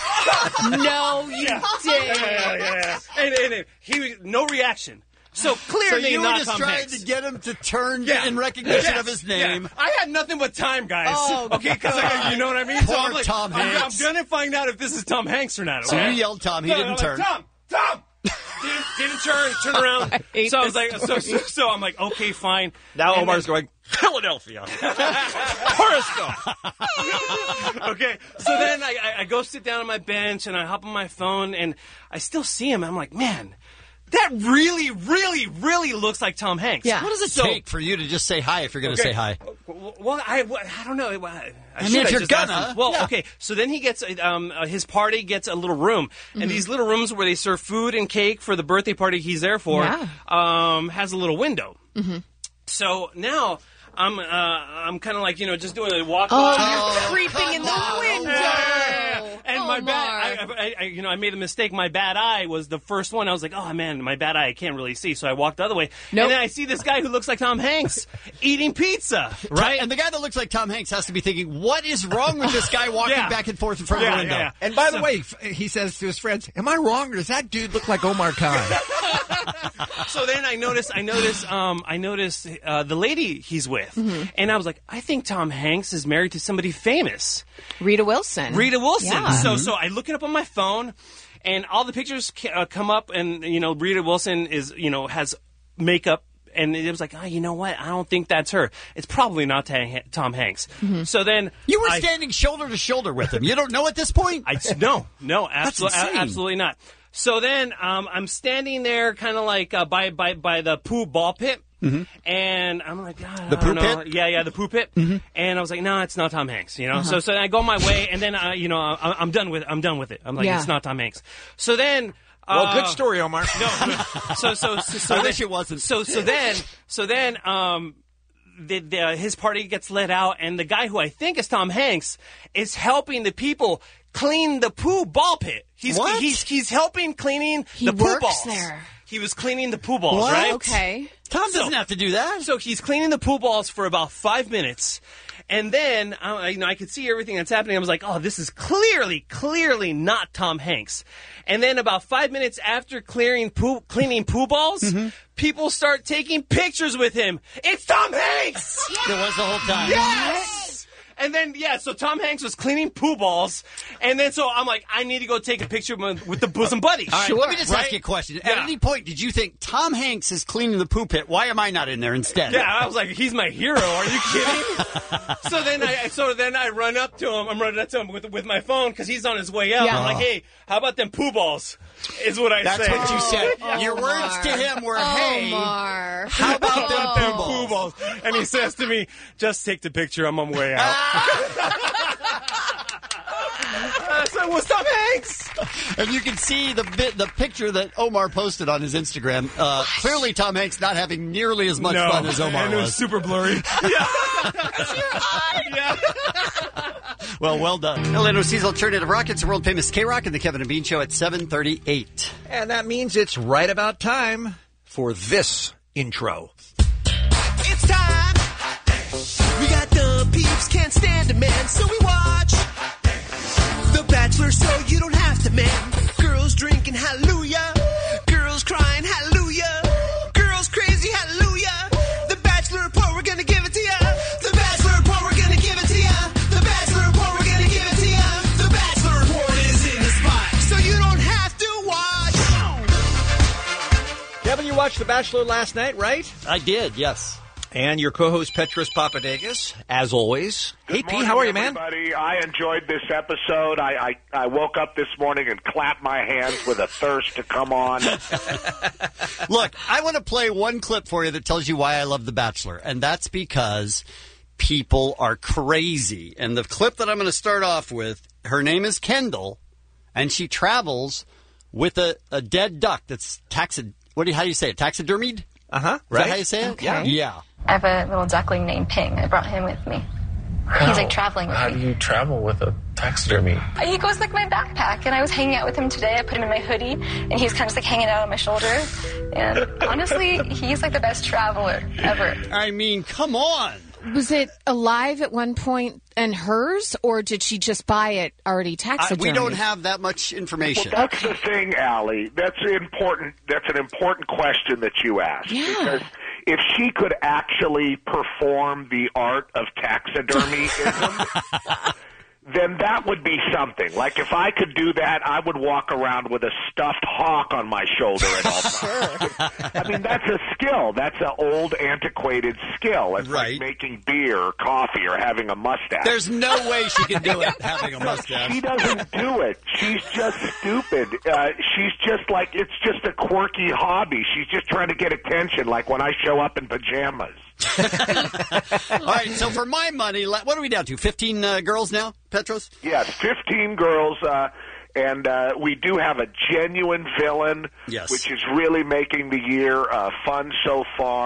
No, you Yeah. did. Yeah, yeah, yeah, yeah. And, and, and he was no reaction. So So clearly you were not just Tom trying Hanks. to get him to turn Yeah. in recognition Yes. of his name. Yeah. I had nothing but time, guys. Oh, okay, because you know what I mean. so Poor I'm like, Tom I'm, I'm Hanks. gonna find out if this is Tom Hanks or not. So okay? you yelled Tom, he No, didn't I'm turn. Like, Tom, Tom. didn't, didn't turn, turn around. I hate so I was this like, so, so, so I'm like, okay, fine. Now And Omar's then- going, Philadelphia. Horoscope. Okay, so then I, I, I go sit down on my bench and I hop on my phone and I still see him. I'm like, man, that really, really, really looks like Tom Hanks. Yeah. What does it So- take for you to just say hi if you're going to Okay. say hi? Well, I, well, I don't know. I, I mean, should if have you're just asked gonna, him. Well, yeah. okay. So then he gets um, uh, his party gets a little room, and these little rooms where they serve food and cake for the birthday party he's there for Yeah. um, has a little window. So now I'm uh, I'm kind of like you know just doing a walk. Oh, by. you're creeping in the window. Yeah. And Oh, my bad. I, I, I, you know, I made a mistake. My bad eye was the first one. I was like, oh man, my bad eye. I can't really see, so I walked the other way. Nope. And then I see this guy who looks like Tom Hanks eating pizza. Right. And the guy that looks like Tom Hanks has to be thinking, what is wrong with this guy walking Yeah. back and forth in front Yeah, of the window? yeah, yeah. And by the So- way, f- he says to his friends, "Am I wrong, or does that dude look like Omar Khan?" So then I noticed, I noticed, um, I noticed uh, the lady he's with, and I was like, I think Tom Hanks is married to somebody famous, Rita Wilson. Rita Wilson. Yeah. So, so I look it up on my phone, and all the pictures ca- uh, come up, and you know, Rita Wilson is, you know, has makeup. And it was like, oh, you know what? I don't think that's her. It's probably not Ta- Tom Hanks. So then You were I- standing shoulder to shoulder with him. You don't know at this point? I no, no, absolutely, insane. absolutely not. So then um, I'm standing there, kind of like uh, by by by the poo ball pit, and I'm like, ah, I The don't poo know. pit? yeah, yeah, the poo pit. And I was like, no, it's not Tom Hanks, you know. So so then I go my way, and then uh, you know I, I'm done with I'm done with it. I'm like, Yeah. it's not Tom Hanks. So then. Well, uh, good story, Omar. No, no. So so so, so I then- wish it wasn't. So so then so then um. The, the, his party gets let out, and the guy who I think is Tom Hanks is helping the people clean the poo ball pit. He's What? he's he's helping cleaning He the poo works balls. there. He was cleaning the poo balls, What? right? Okay. Tom doesn't So- have to do that. So he's cleaning the poo balls for about five minutes, and then uh, you know I could see everything that's happening. I was like, "Oh, this is clearly, clearly not Tom Hanks." And then about five minutes after clearing poo, cleaning poo balls, people start taking pictures with him. It's Tom Hanks. It was the whole time. Yes. And then, yeah, so Tom Hanks was cleaning poo balls. And then, so I'm like, I need to go take a picture with, with the bosom buddies. All right, let me just Right? ask you a question. At Yeah. any point, did you think Tom Hanks is cleaning the poo pit? Why am I not in there instead? Yeah, I was like, he's my hero. Are you kidding? so then I, so then I run up to him. I'm running up to him with with my phone because he's on his way out. Yeah. I'm like, hey, how about them poo balls? Is what I That's say. what you said. Oh, Your words to him were, hey, Omar. how about them Them poo poo balls? balls. And he says to me, just take the picture. I'm on my way out. I said, what's Tom Hanks? And you can see the bit, the picture that Omar posted on his Instagram. Uh, clearly, Tom Hanks not having nearly as much no, fun as Omar and it was was. super blurry. yeah. yeah. Well, well done. L N O C's Alternative Rock. It's the world famous K-Rock and the Kevin and Bean Show at seven thirty-eight. And that means it's right about time for this intro. It's time. We got dumb peeps, can't stand a man, so we watch The Bachelor, so you don't have to, man. Girls drinking, hallelujah. Girls crying, hallelujah. Girls crazy, hallelujah. The Bachelor report, we're gonna give it to ya. The Bachelor report, we're gonna give it to ya. The Bachelor report, we're gonna give it to ya. The Bachelor report is in the spot, so you don't have to watch. Kevin, you watched The Bachelor last night, right? I did, yes. And your co-host Petros Papadakis, as always. Hey, P, Morning, how are you, man? everybody. I enjoyed this episode. I, I, I woke up this morning and clapped my hands with a thirst to come on. Look, I want to play one clip for you that tells you why I love The Bachelor, and that's because people are crazy. And the clip that I'm going to start off with, her name is Kendall, and she travels with a, a dead duck that's taxid. What do you, how do you say it? Taxidermied? Uh huh. Is that how you say it? Okay. Yeah. Yeah. I have a little duckling named Ping. I brought him with me. He's like traveling with How me. do you travel with a taxidermy? He goes like my backpack, and I was hanging out with him today. I put him in my hoodie, and he's kind of just like hanging out on my shoulder. And honestly, he's like the best traveler ever. I mean, come on. Was it alive at one point and hers, or did she just buy it already I, taxidermied? we don't have that much information. Well, that's the thing, Allie. That's important. That's an important question that you asked. Yeah. Because if she could actually perform the art of taxidermy-ism, then that would be something. Like, if I could do that, I would walk around with a stuffed hawk on my shoulder at all times. I mean, that's a skill. That's an old, antiquated skill. It's Right. like making beer or coffee or having a mustache. There's no way she can do it having a mustache. She doesn't do it. She's just stupid. Uh, she's just like, it's just a quirky hobby. She's just trying to get attention, like when I show up in pajamas. All right, so for my money, le- what are we down to? fifteen uh, girls now, Petros? Yes, fifteen girls, uh, and uh, we do have a genuine villain, Yes. which is really making the year uh, fun so far.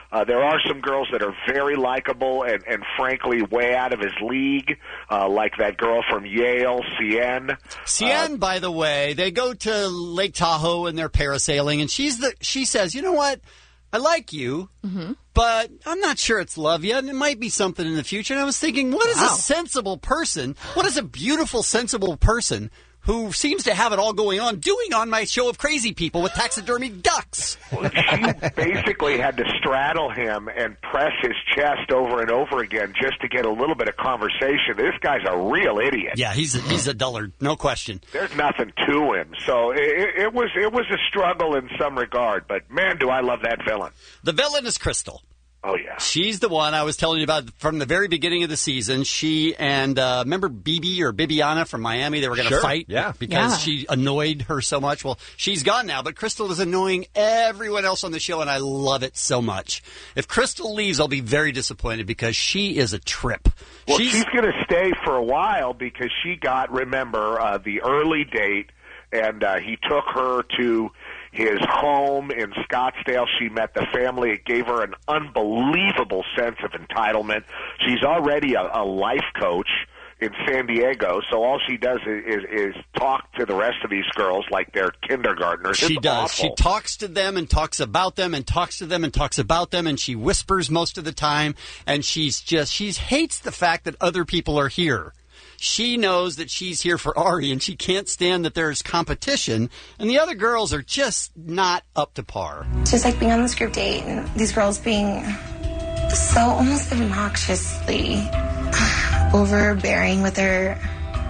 Uh, there are some girls that are very likable and, and frankly way out of his league, uh, like that girl from Yale, Cian. Cian, uh, by the way, they go to Lake Tahoe and they're parasailing, and she's the she says, you know what? I like you, mm-hmm. but I'm not sure it's love yet, and it might be something in the future. And I was thinking, what is wow. a sensible person, what is a beautiful, sensible person who seems to have it all going on, doing on my show of crazy people with taxidermy ducks? Well, she basically had to straddle him and press his chest over and over again just to get a little bit of conversation. This guy's a real idiot. Yeah, he's a, he's a dullard, no question. There's nothing to him. So it, it was it was a struggle in some regard, but man, do I love that villain. The villain is Crystal. Oh, yeah. She's the one I was telling you about from the very beginning of the season. She and, uh, remember Bibi or Bibiana from Miami? They were going to sure. fight yeah. because yeah. she annoyed her so much. Well, she's gone now, but Crystal is annoying everyone else on the show, and I love it so much. If Crystal leaves, I'll be very disappointed because she is a trip. Well, she's, she's going to stay for a while because she got, remember, uh, the early date, and uh, he took her to his home in Scottsdale. She met the family. It gave her an unbelievable sense of entitlement. She's already a, a life coach in San Diego, so all she does is, is, is talk to the rest of these girls like they're kindergartners. She it's does. Awful. She talks to them and talks about them and talks to them and talks about them, and she whispers most of the time, and she's just, she hates the fact that other people are here. She knows that she's here for Ari, and she can't stand that there's competition, and the other girls are just not up to par. It's just like being on this group date, and these girls being so almost obnoxiously overbearing with their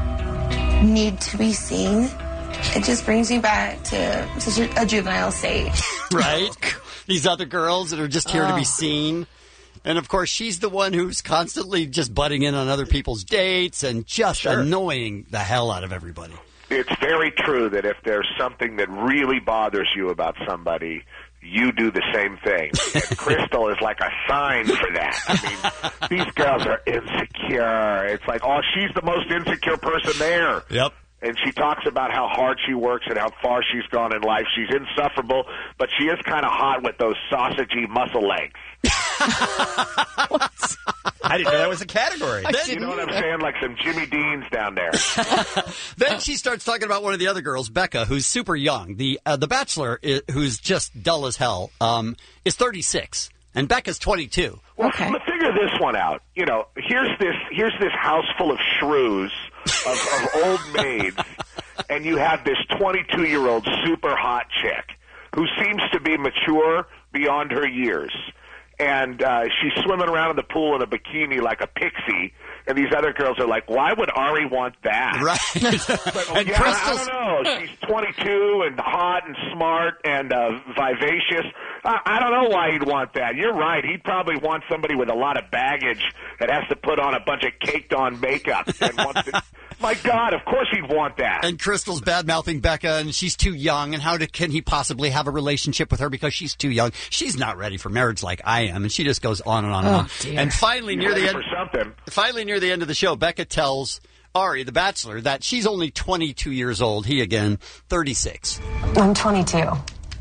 need to be seen. It just brings me back to such a, a juvenile state. Right? These other girls that are just here oh. to be seen. And, of course, she's the one who's constantly just butting in on other people's dates and just sure. annoying the hell out of everybody. It's very true that if there's something that really bothers you about somebody, you do the same thing. And Crystal is like a sign for that. I mean, these girls are insecure. It's like, oh, she's the most insecure person there. Yep. And she talks about how hard she works and how far she's gone in life. She's insufferable, but she is kind of hot with those sausagey muscle legs. I didn't know that was a category. Then, you know what I'm saying? Like some Jimmy Deans down there. Then she starts talking about one of the other girls, Becca, who's super young. The uh, the Bachelor, is, who's just dull as hell, um, is thirty-six, and Becca's twenty-two. Well, okay. Figure this one out. You know, here's this here's this house full of shrews, of, of old maids, and you have this twenty-two-year-old super hot chick who seems to be mature beyond her years. And uh, she's swimming around in the pool in a bikini like a pixie, and these other girls are like, why would Ari want that? Right. Like, oh, and yeah, I don't know. She's twenty-two and hot and smart and uh, vivacious. I, I don't know why he'd want that. You're right. He'd probably want somebody with a lot of baggage that has to put on a bunch of caked-on makeup. And wants to, my God, of course he'd want that. And Crystal's bad-mouthing Becca, and she's too young, and how to, can he possibly have a relationship with her because she's too young? She's not ready for marriage like I am, and she just goes on and on and oh, on. Dear. And finally, He's near the end, for something. finally near the end of the show, Becca tells Ari, the Bachelor, that she's only twenty-two years old. He again, thirty-six. I'm twenty-two. Oh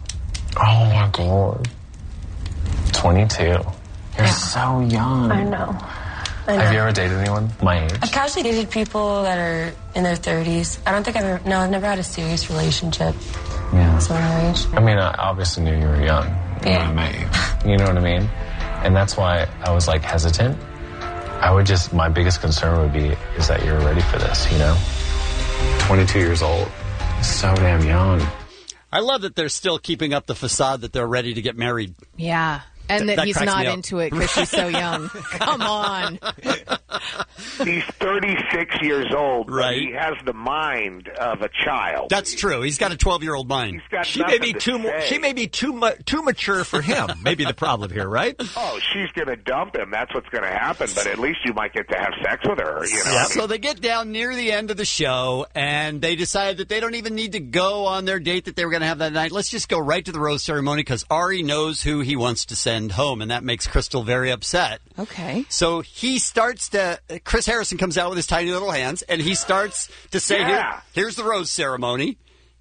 my God, twenty-two. You're yeah. so young. I know. I know. Have you ever dated anyone my age? I've casually dated people that are in their thirties. I don't think I've ever, no, I've never had a serious relationship. Yeah. Someone my age. I mean, I obviously knew you were young when yeah. I met you. You know what I mean? And that's why I was like hesitant. I would just, my biggest concern would be, is that you're ready for this, you know? twenty-two years old. So damn young. I love that they're still keeping up the facade that they're ready to get married. Yeah. And Th- that, that he's cracks not me up. into it because she's so young. Come on. He's thirty-six years old, right? But he has the mind of a child. That's true. He's got a twelve-year-old mind. He's got she may be to too. say. She may be too mu- too mature for him. Maybe the problem here, right? Oh, she's going to dump him. That's what's going to happen. But at least you might get to have sex with her. You know. Yeah. I mean, So they get down near the end of the show, and they decide that they don't even need to go on their date that they were going to have that night. Let's just go right to the rose ceremony because Ari knows who he wants to send home, and that makes Crystal very upset. Okay. So he starts to. Chris Harrison comes out with his tiny little hands, and he starts to say, Yeah. Here, "Here's the rose ceremony."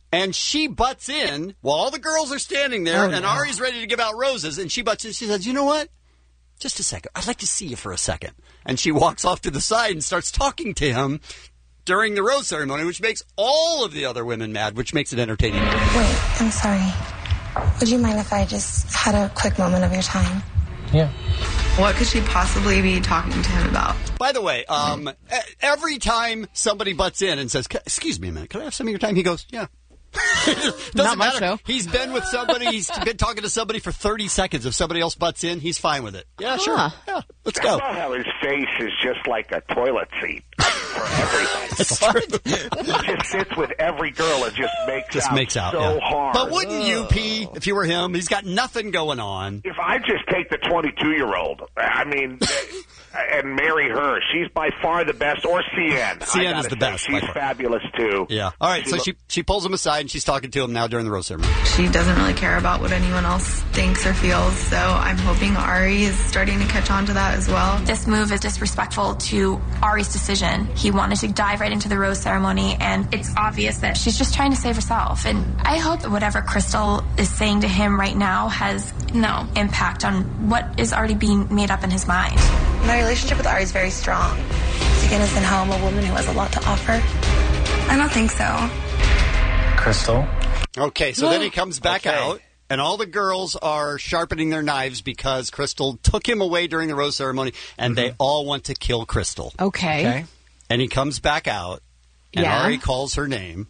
And she butts in while all the girls are standing there, Oh, and no. Ari's ready to give out roses, and she butts in. She says, you know what? Just a second. I'd like to see you for a second. And she walks off to the side and starts talking to him during the rose ceremony, which makes all of the other women mad, which makes it entertaining. Wait, I'm sorry. Would you mind if I just had a quick moment of your time? Yeah. What could she possibly be talking to him about? By the way, um, e- every time somebody butts in and says, excuse me a minute, can I have some of your time? He goes, yeah. Doesn't Not much, matter. though. He's been with somebody. He's been talking to somebody for thirty seconds. If somebody else butts in, he's fine with it. Yeah, sure. Huh. Yeah, let's I go. love how his face is just like a toilet seat for everything. That's true. He just sits with every girl and just makes Just out makes out so yeah. hard. But wouldn't you, P, if you were him? He's got nothing going on. If I just take the twenty-two-year-old, I mean, and marry her, she's by far the best, or C N. C N I is gotta the say, best, by She's far. fabulous, too. Yeah. All right, She so lo- she she pulls him aside and she's talking to him now during the rose ceremony. She doesn't really care about what anyone else thinks or feels, so I'm hoping Ari is starting to catch on to that as well. This move is disrespectful to Ari's decision. He wanted to dive right into the rose ceremony, and it's obvious that she's just trying to save herself. And I hope that whatever Crystal is saying to him right now has no impact on what is already being made up in his mind. My relationship with Ari is very strong. Seeing as in how I'm a woman who has a lot to offer. I don't think so. Crystal? Okay, so then he comes back out, and all the girls are sharpening their knives because Crystal took him away during the rose ceremony, and they all want to kill Crystal. Okay. Okay. And he comes back out, and Yeah. Ari calls her name.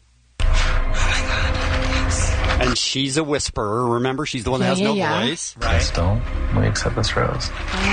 And she's a whisperer. Remember, she's the one that has Yeah, no yeah, yeah. voice. Crystal, will you accept this rose?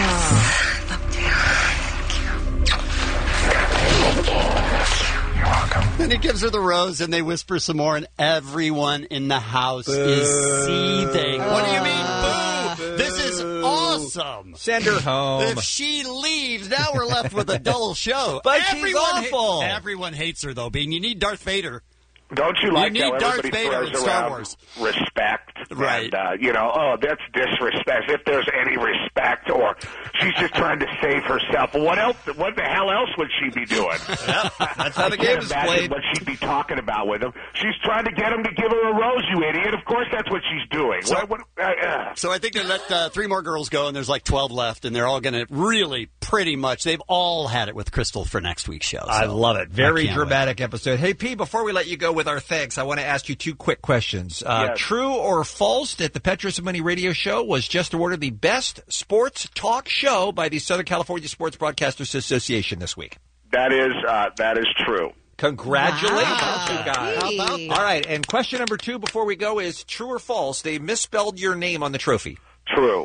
You're welcome. And he gives her the rose, and they whisper some more, and everyone in the house is seething. What do you mean, boo? This is awesome. Send her home. If she leaves, now we're left with a dull show. But she's everyone awful. Ha- everyone hates her, though, Bean. You need Darth Vader. Don't you You like need how Darth everybody Vader in throws Star around Wars. respect? Right. And, uh, you know, oh, that's disrespect. If there's any respect, or she's just trying to save herself. What else? What the hell else would she be doing? That's how the I game can't is imagine played. what she'd be talking about with him. She's trying to get him to give her a rose, you idiot. Of course that's what she's doing. So- what, what, uh, uh. So I think they let uh, three more girls go, and there's like twelve left, and they're all going to really pretty much, they've all had it with Crystal for next week's show. I so love it. Very I can't dramatic episode. Hey, P, before we let you go with our thanks, I want to ask you two quick questions. Uh, Yes. True or false that the Petros and Money radio show was just awarded the best sports talk show by the Southern California Sports Broadcasters Association this week? That is uh, that is true. Congratulations, Wow. you guys. Hey. How about that? All right, and question number two before we go is true or false? They misspelled your name on the trophy. True.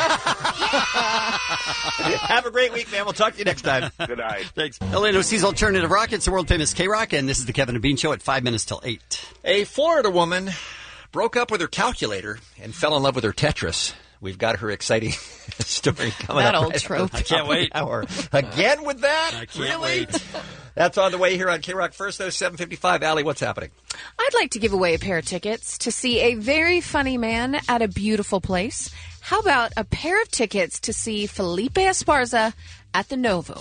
Have a great week, man. We'll talk to you next time. Good night. Thanks. L A N O C's Alternative Rock. It's the world famous K-Rock, and this is the Kevin and Bean Show at five minutes till eight. A Florida woman broke up with her calculator and fell in love with her Tetris. We've got her exciting story coming That up. old right trope. at the top I can't of wait. the hour. Again with that? I can't really? wait. That's on the way here on K-Rock First, though, seven fifty-five. Allie, what's happening? I'd like to give away a pair of tickets to see a very funny man at a beautiful place. How about a pair of tickets to see Felipe Esparza at the Novo?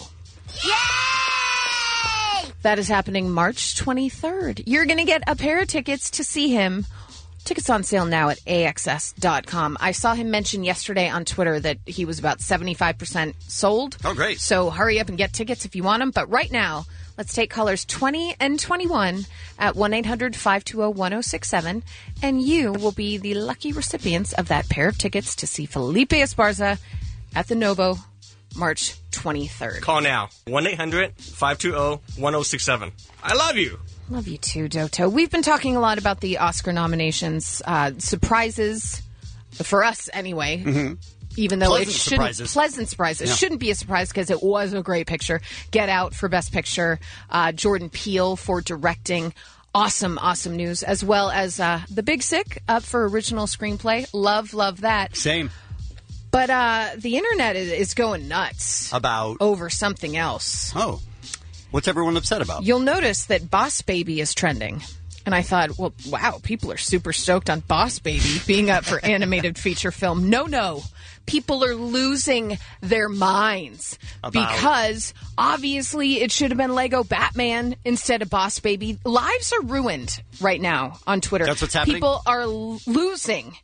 Yay! That is happening March twenty-third. You're going to get a pair of tickets to see him. Tickets on sale now at A X S dot com. I saw him mention yesterday on Twitter that he was about seventy-five percent sold. Oh, great. So hurry up and get tickets if you want them. But right now, let's take callers twenty and twenty-one at one eight hundred five two zero one zero six seven, and you will be the lucky recipients of that pair of tickets to see Felipe Esparza at the Novo March twenty-third. Call now. one eight hundred five two zero one zero six seven. I love you. Love you too, Doto. We've been talking a lot about the Oscar nominations, uh, surprises, for us anyway. Mm-hmm. Even though Pleasant it shouldn't surprises. pleasant surprises Yeah. shouldn't be a surprise because it was a great picture. Get Out for Best Picture, uh, Jordan Peele for directing. Awesome, awesome news, as well as uh, The Big Sick up for original screenplay. Love, love that. Same. But uh, the internet is, is going nuts About? over something else. Oh. What's everyone upset about? You'll notice that Boss Baby is trending. And I thought, well, wow, people are super stoked on Boss Baby being up for animated feature film. No, no. People are losing their minds About. because obviously it should have been Lego Batman instead of Boss Baby. Lives are ruined right now on Twitter. That's what's happening? People are l- losing,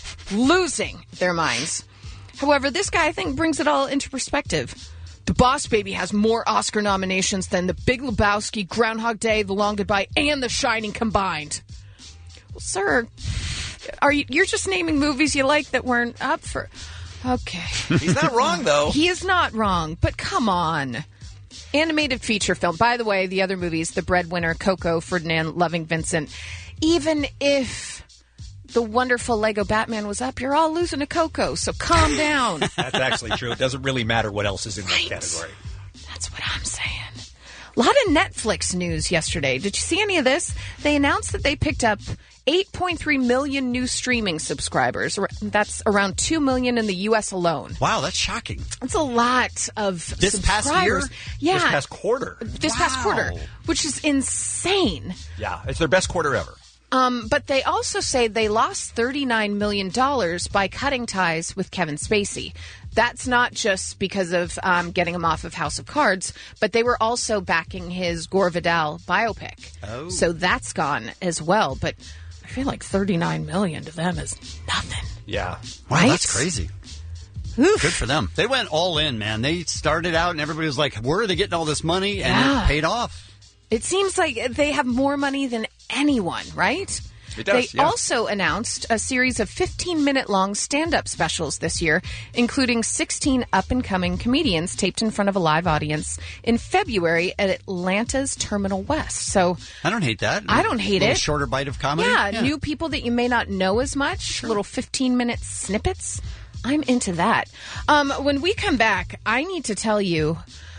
losing their minds. However, this guy, I think, brings it all into perspective. The Boss Baby has more Oscar nominations than The Big Lebowski, Groundhog Day, The Long Goodbye, and The Shining combined. Well, sir, are you, you're just naming movies you like that weren't up for... Okay. He's not wrong, though. He is not wrong, but come on. Animated feature film. By the way, the other movies, The Breadwinner, Coco, Ferdinand, Loving Vincent, even if the wonderful Lego Batman was up, you're all losing to Coco, so calm down. That's actually true. It doesn't really matter what else is in Right. that category. That's what I'm saying. A lot of Netflix news yesterday. Did you see any of this? They announced that they picked up eight point three million new streaming subscribers. That's around two million in the U S alone. Wow, that's shocking. That's a lot of This past year? subscribers. Yeah. This past quarter. This past quarter, which is insane. Yeah, it's their best quarter ever. Um, but they also say they lost thirty-nine million dollars by cutting ties with Kevin Spacey. That's not just because of um, getting him off of House of Cards, but they were also backing his Gore Vidal biopic. Oh. So that's gone as well. But I feel like thirty-nine million dollars to them is nothing. Yeah. Wow, Right? that's crazy. Good for them. They went all in, man. They started out and everybody was like, where are they getting all this money? And Yeah. it paid off. It seems like they have more money than anyone, right? It does, They yeah. also announced a series of fifteen-minute-long stand-up specials this year, including sixteen up-and-coming comedians taped in front of a live audience in February at Atlanta's Terminal West. So I don't hate that. I don't hate a little it. shorter bite of comedy. Yeah, new people that you may not know as much, little fifteen-minute snippets. I'm into that. Um, when we come back, I need to tell you,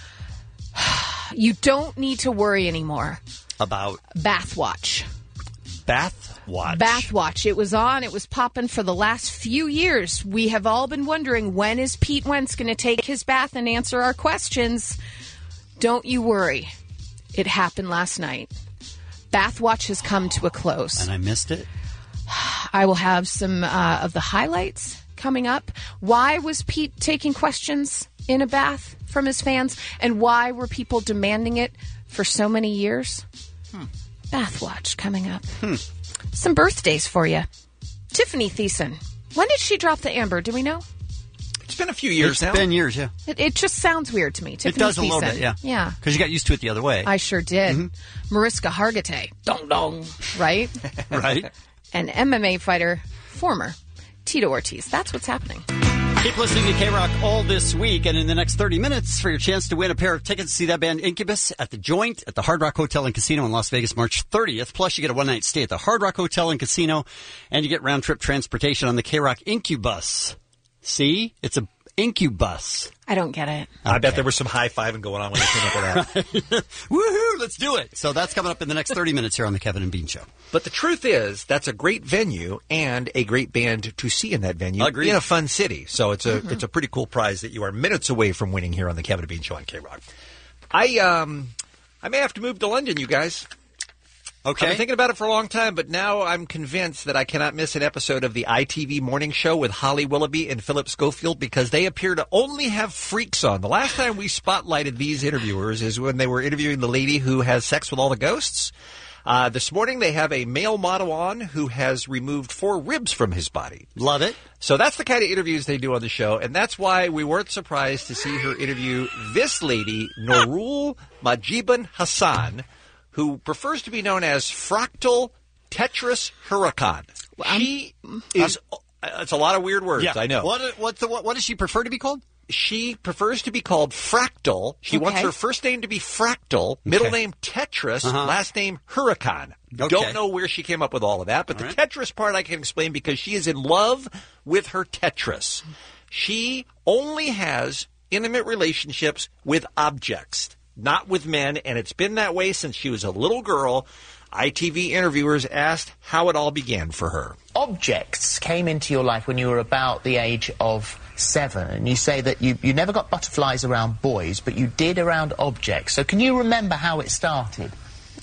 you don't need to worry anymore. About Bath Watch. Bath Watch. Bath Watch. It was on. It was popping for the last few years. We have all been wondering, when is Pete Wentz going to take his bath and answer our questions? Don't you worry. It happened last night. Bath Watch has come to a close. And I missed it. I will have some uh, of the highlights coming up. Why was Pete taking questions in a bath from his fans? And why were people demanding it for so many years? Hmm. Bath Watch coming up. Hmm. Some birthdays for you. Tiffany Thiessen. When did she drop the amber? Do we know? It's been a few years It's now. been years, yeah. It, it just sounds weird to me. Tiffany it does a Thiessen. little bit, yeah. Yeah. Because you got used to it the other way. I sure did. Mm-hmm. Mariska Hargitay. Dong dong. Right? Right. And M M A fighter, former Tito Ortiz. That's what's happening. Keep listening to K-Rock all this week, and in the next thirty minutes for your chance to win a pair of tickets to see that band Incubus at the Joint at the Hard Rock Hotel and Casino in Las Vegas, March thirtieth. Plus, you get a one-night stay at the Hard Rock Hotel and Casino, and you get round-trip transportation on the K-Rock Incubus. See? It's a Incubus. I don't get it. I bet there was some high-fiving going on when they came up with that. Woohoo! Let's do it. So that's coming up in the next thirty minutes here on the Kevin and Bean Show. But the truth is, that's a great venue and a great band to see in that venue Agreed. in a fun city. So it's a Mm-hmm. it's a pretty cool prize that you are minutes away from winning here on the Kevin and Bean Show on K-Rock. I um I may have to move to London, you guys. Okay. I've been thinking about it for a long time, but now I'm convinced that I cannot miss an episode of the I T V Morning Show with Holly Willoughby and Philip Schofield because they appear to only have freaks on. The last time we spotlighted these interviewers is when they were interviewing the lady who has sex with all the ghosts. Uh, this morning they have a male model on who has removed four ribs from his body. Love it. So that's the kind of interviews they do on the show, and that's why we weren't surprised to see her interview this lady, Norul Majiban Hassan, who prefers to be known as Fractal Tetris Huracan. She is... It's a lot of weird words, Yeah. I know. What, what, the, what, what does she prefer to be called? She prefers to be called Fractal. She wants Okay. her first name to be Fractal, middle Okay. name Tetris, Uh-huh. last name Huracan. Okay. Don't know where she came up with all of that, but All the right. Tetris part I can explain because she is in love with her Tetris. She only has intimate relationships with objects, not with men, and it's been that way since she was a little girl. I T V interviewers asked how it all began for her. Objects came into your life when you were about the age of seven, and you say that you, you never got butterflies around boys, but you did around objects. So can you remember how it started?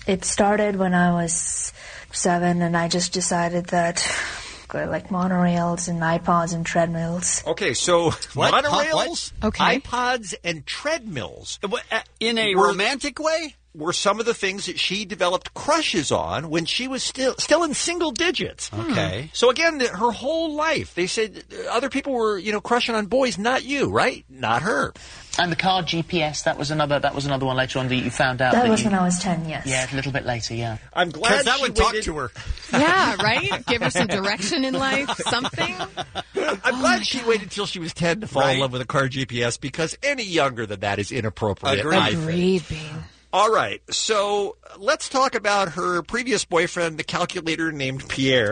It started when I was seven, and I just decided that I like monorails and iPods and treadmills. Okay, so What? monorails, What? Okay. iPods, and treadmills. In a were- romantic way? Were some of the things that she developed crushes on when she was still still in single digits. Okay. So again, th- her whole life, they said uh, other people were, you know, crushing on boys, not you, right? Not her. And the car G P S, that was another that was another one later on that you found out. That that was you, when I was ten, yes. Yeah, a little bit later, yeah. I'm glad that she would talk waited- to her. Yeah, right? Give her some direction in life, something. I'm glad she waited till she was ten to fall in Right. love with a car G P S, because any younger than that is inappropriate. Agreed. I think. Agreed, Bean. All right, so let's talk about her previous boyfriend, the calculator named Pierre,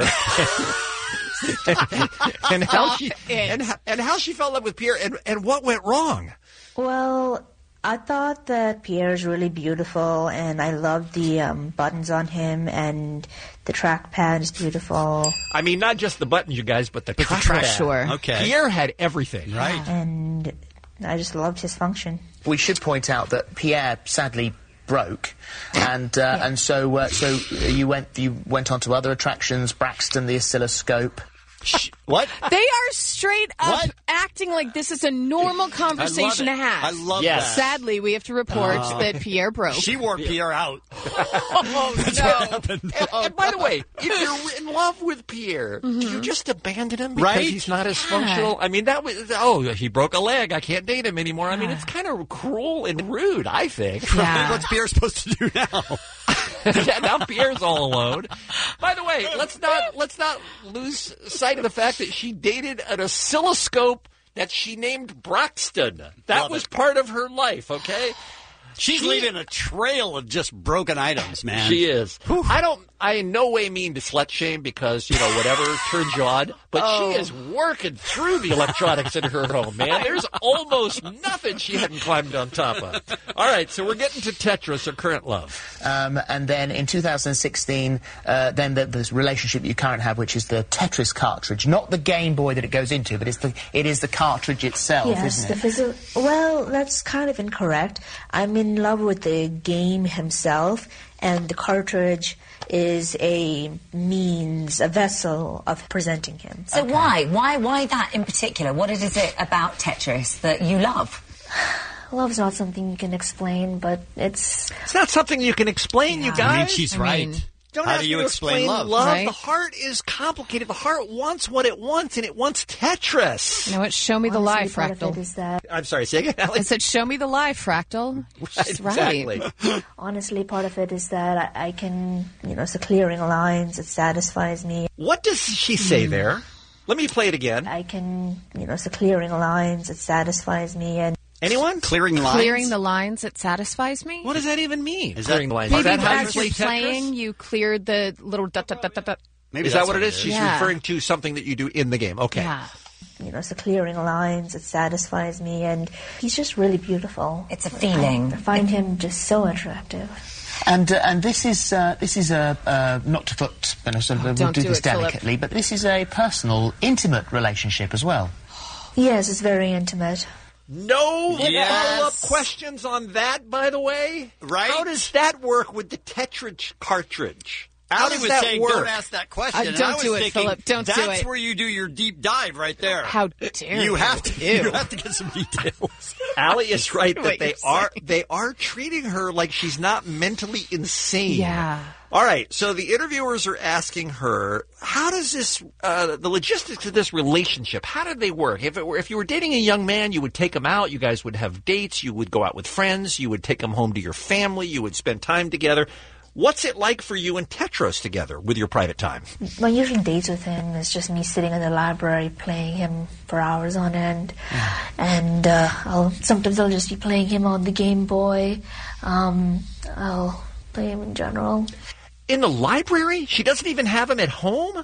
and how Stop she it. and, ho- and how she fell in love with Pierre, and, and what went wrong. Well, I thought that Pierre's really beautiful, and I loved the um, buttons on him, and the trackpad is beautiful. I mean, not just the buttons, you guys, but the trackpad. track- Sure. Okay. Pierre had everything, Right. And I just loved his function. We should point out that Pierre sadly broke, and uh, and so uh, so you went you went on to other attractions, Braxton, the oscilloscope. What? They are straight up What? acting like this is a normal conversation I to love it. have. I love Yes. that. Sadly, we have to report Uh, that Pierre broke. She wore Pierre out. oh, That's no. what happened. And, and by the way, if you're in love with Pierre, do you just abandon him because Right? he's not as functional? I mean, that was, oh, he broke a leg. I can't date him anymore. I mean, it's kind of cruel and rude, I think. Yeah. What's Pierre supposed to do now? Yeah, now Pierre's all alone. By the way, let's not let's not lose sight of the fact that she dated an oscilloscope that she named Braxton. That Love was it. part of her life, okay? She's She- leaving a trail of just broken items, man. She is. I don't. I in no way mean to slut shame because you know whatever turns you on, but Oh. she is working through the electronics in her home. Man, there's almost nothing she hadn't climbed on top of. All right, so we're getting to Tetris, her current love. Um, and then in two thousand sixteen, uh, then the, the relationship you currently have, which is the Tetris cartridge, not the Game Boy that it goes into, but it's the it is the cartridge itself, Yes, isn't the it? phys- well, that's kind of incorrect. I'm in love with the game himself, and the cartridge is a means, a vessel of presenting him. So why? Why why that in particular? What is it about Tetris that you love? Love's not something you can explain, but it's... It's not something you can explain, you guys. I mean, she's I right. mean, Don't How ask do me you to explain love? Right? The heart is complicated. The heart wants what it wants, and it wants Tetris. You know what? Show me the lie, honestly, part of Fractal. it is that, I'm sorry, say again, I Alex. said, show me the lie, Fractal. She's right. Exactly. honestly, part of it is that I, I can, you know, so clearing lines, it satisfies me. What does she say there? Let me play it again. I can, you know, so clearing lines, it satisfies me, and Anyone? Clearing lines? Clearing the lines, it satisfies me. What does that even mean? Is Clearing that- lines. Maybe Is that how you as you're play Tetris? playing, you cleared the little dot, dot, dot, dot, dot. Maybe Is that's that what it is? She's Yeah. referring to something that you do in the game. Okay. Yeah. you know, so clearing lines, it satisfies me, and he's just really beautiful. It's a feeling. I find him just so attractive. And uh, and this is uh, this is a uh, not to put you know, sort of, Oh, we'll don't do do this it, Philip. delicately, but this is a personal, intimate relationship as well. Yes, it's very intimate. No Yes. follow-up questions on that, by the way? Right? How does that work with the Tetris cartridge? How Ali does was that saying, work? don't ask that question. Uh, and don't I was do it, thinking, Philip. Don't do That's it. where you do your deep dive right there. How dare you have to. Ew. You have to get some details. Allie is right that Wait they a are second. they are treating her like she's not mentally insane. Yeah. All right. So the interviewers are asking her, how does this uh, the logistics of this relationship? How did they work? If it were, if you were dating a young man, you would take him out. You guys would have dates. You would go out with friends. You would take him home to your family. You would spend time together. What's it like for you and Tetris together with your private time? My usual dates with him is just me sitting in the library playing him for hours on end, and uh, I'll sometimes I'll just be playing him on the Game Boy. Um, I'll play him in general. In the library? She doesn't even have him at home?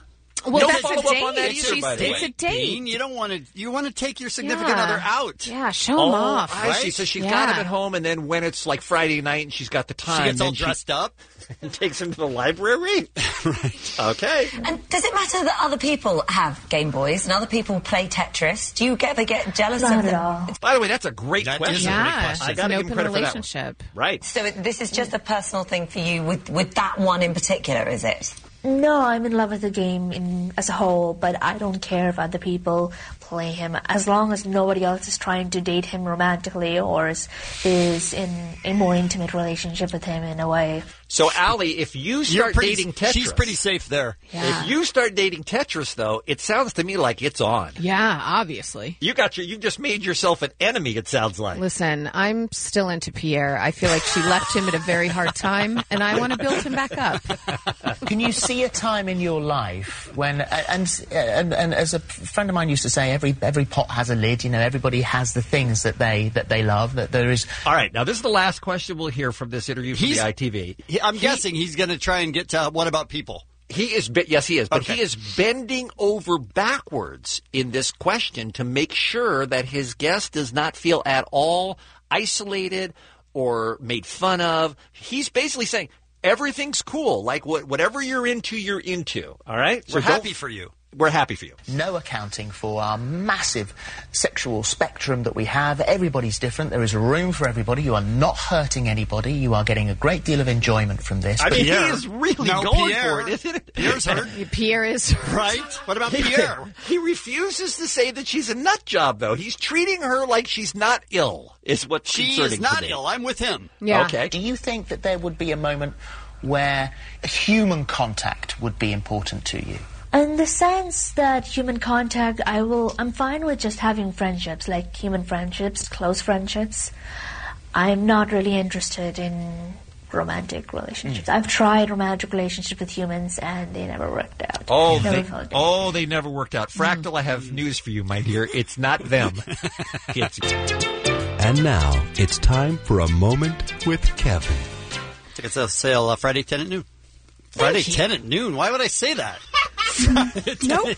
Well, no that's follow a up date. on that either, She's- by the it's way. a date. Dean, you don't want to. You want to take your significant Yeah. other out. Yeah, show Oh, him off. I see. So she's got him at home, and then when it's like Friday night and she's got the time, She gets then all dressed up and takes him to the library. Right. Okay. And does it matter that other people have Game Boys and other people play Tetris? Do you ever get jealous Not of at them? all. By the way, that's a great That question. is a great Yeah, question. I it's got to an give him open credit for that one. relationship. Right. So it- this is just a personal thing for you with, with that one in particular, is it? No, I'm in love with the game in, as a whole, but I don't care if other people play him as long as nobody else is trying to date him romantically or is, is in a more intimate relationship with him in a way. So, Allie, if you You're start pretty- dating Tetris, she's pretty safe there. Yeah. If you start dating Tetris, though, it sounds to me like it's on. Yeah, obviously. You got your, you just made yourself an enemy. It sounds like. Listen, I'm still into Pierre. I feel like she left him at a very hard time, and I want to build him back up. Can you see a time in your life when, and, and and as a friend of mine used to say, every every pot has a lid. You know, everybody has the things that they that they love. That there is. All right, now this is the last question we'll hear from this interview from He's- the I T V. He- I'm He- guessing he's going to try and get to what about people? He is, be- yes, he is, but Okay. he is bending over backwards in this question to make sure that his guest does not feel at all isolated or made fun of. He's basically saying everything's cool, like what, whatever you're into, you're into. All right, We're don't- happy for you. We're happy for you. No accounting for our massive sexual spectrum that we have. Everybody's different. There is room for everybody. You are not hurting anybody. You are getting a great deal of enjoyment from this. I But mean, Pierre. he is really No, going Pierre. for it, isn't it? Pierre's hurt. Pierre is Right? What about Pierre? He refuses to say that she's a nut job, though. He's treating her like she's not ill, is what's She concerning is not to me. ill. I'm with him. Yeah. Okay. do you think that there would be a moment where human contact would be important to you? In the sense that human contact, I will, I'm fine with just having friendships, like human friendships, close friendships. I'm not really interested in romantic relationships. I've tried romantic relationships with humans and they never worked out. Oh, Never they, felt good. oh, they never worked out. Fractal, I have news for you, my dear. It's not them. It's And now it's time for a moment with Kevin. Tickets on sale uh, Friday ten at noon. Friday ten at noon. Why would I say that? Nope.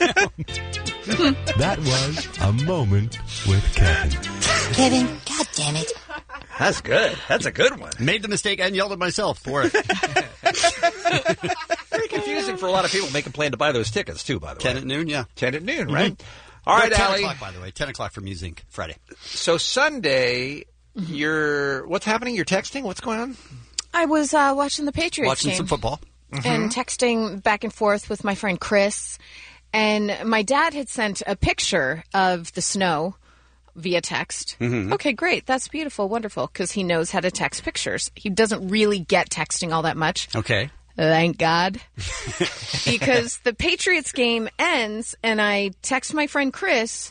That was a moment with Kevin. Kevin, God damn it. That's good. That's a good one. Made the mistake and yelled at myself for it. Very confusing for a lot of people making plan to buy those tickets, too, by the ten way. at noon, yeah. ten at noon, Mhm. right? All right, ten Allie. o'clock, by the way. ten o'clock for Music Friday. So Sunday, you're what's happening? You're texting? What's going on? I was uh, watching the Patriots Watching game some football. and texting back and forth with my friend Chris. And my dad had sent a picture of the snow via text. Mhm. Okay, great. That's beautiful. Wonderful. Because he knows how to text pictures. He doesn't really get texting all that much. Okay. Thank God. Because the Patriots game ends, and I text my friend Chris,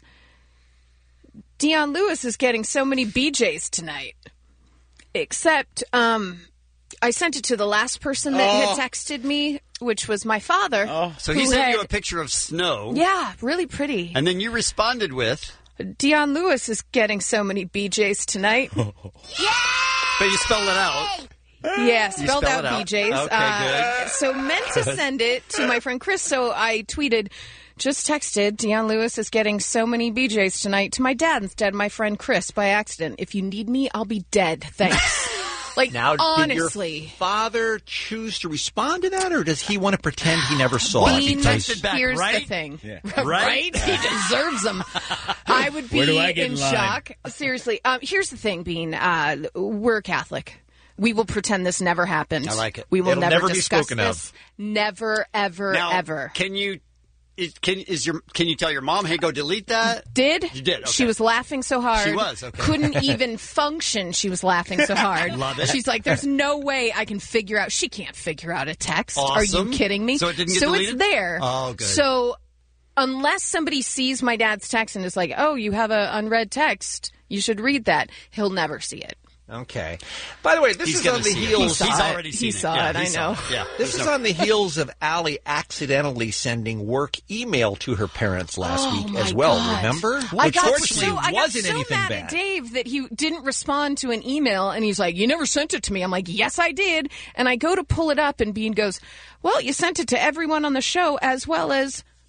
Deion Lewis is getting so many B Js tonight. Except, um, I sent it to the last person that Oh. had texted me, which was my father. So he who sent had- you a picture of snow. Yeah, really pretty. And then you responded with. Deion Lewis is getting so many B Js tonight. But you spelled it out. Yeah, You spelled spell out, it out. B Js. Okay, Uh, good. so meant to send it to my friend Chris. So I tweeted, just texted, Deion Lewis is getting so many B Js tonight to my dad instead of my friend Chris by accident. If you need me, I'll be dead. Thanks. Like, Now, honestly. did your father choose to respond to that, or does he want to pretend he never saw it? Bean, Because- here's the thing. Right? He deserves them. I would be Where do I get in in line? shock. Seriously. Um, here's the thing, Bean. Uh, we're Catholic. We will pretend this never happened. I like it. We will It'll never, never be discuss spoken of. this. Never, ever, Now, ever. Can you? Is, can is your? Can you tell your mom? Hey, go delete that. Did You did. Okay. She was laughing so hard. She was, okay. Couldn't even function. She was laughing so hard. Love it. She's like, "There's no way I can figure out." She can't figure out a text. Are Awesome. you kidding me? So it didn't get So it's deleted? there. Oh, good. So unless somebody sees my dad's text and is like, "Oh, you have a unread text. You should read that," he'll never see it. Okay. By the way, this He's is gonna on the see it. heels. He's already seen He it. saw Yeah, it, he I saw know. it. Yeah. This There's is no- on the heels of Allie accidentally sending work email to her parents last Oh, week my as well. God. Remember? I Which got fortunately so, I got wasn't so anything mad bad. at Dave that he didn't respond to an email, and he's like, "You never sent it to me." I'm like, "Yes, I did." And I go to pull it up, and Bean goes, "Well, you sent it to everyone on the show as well as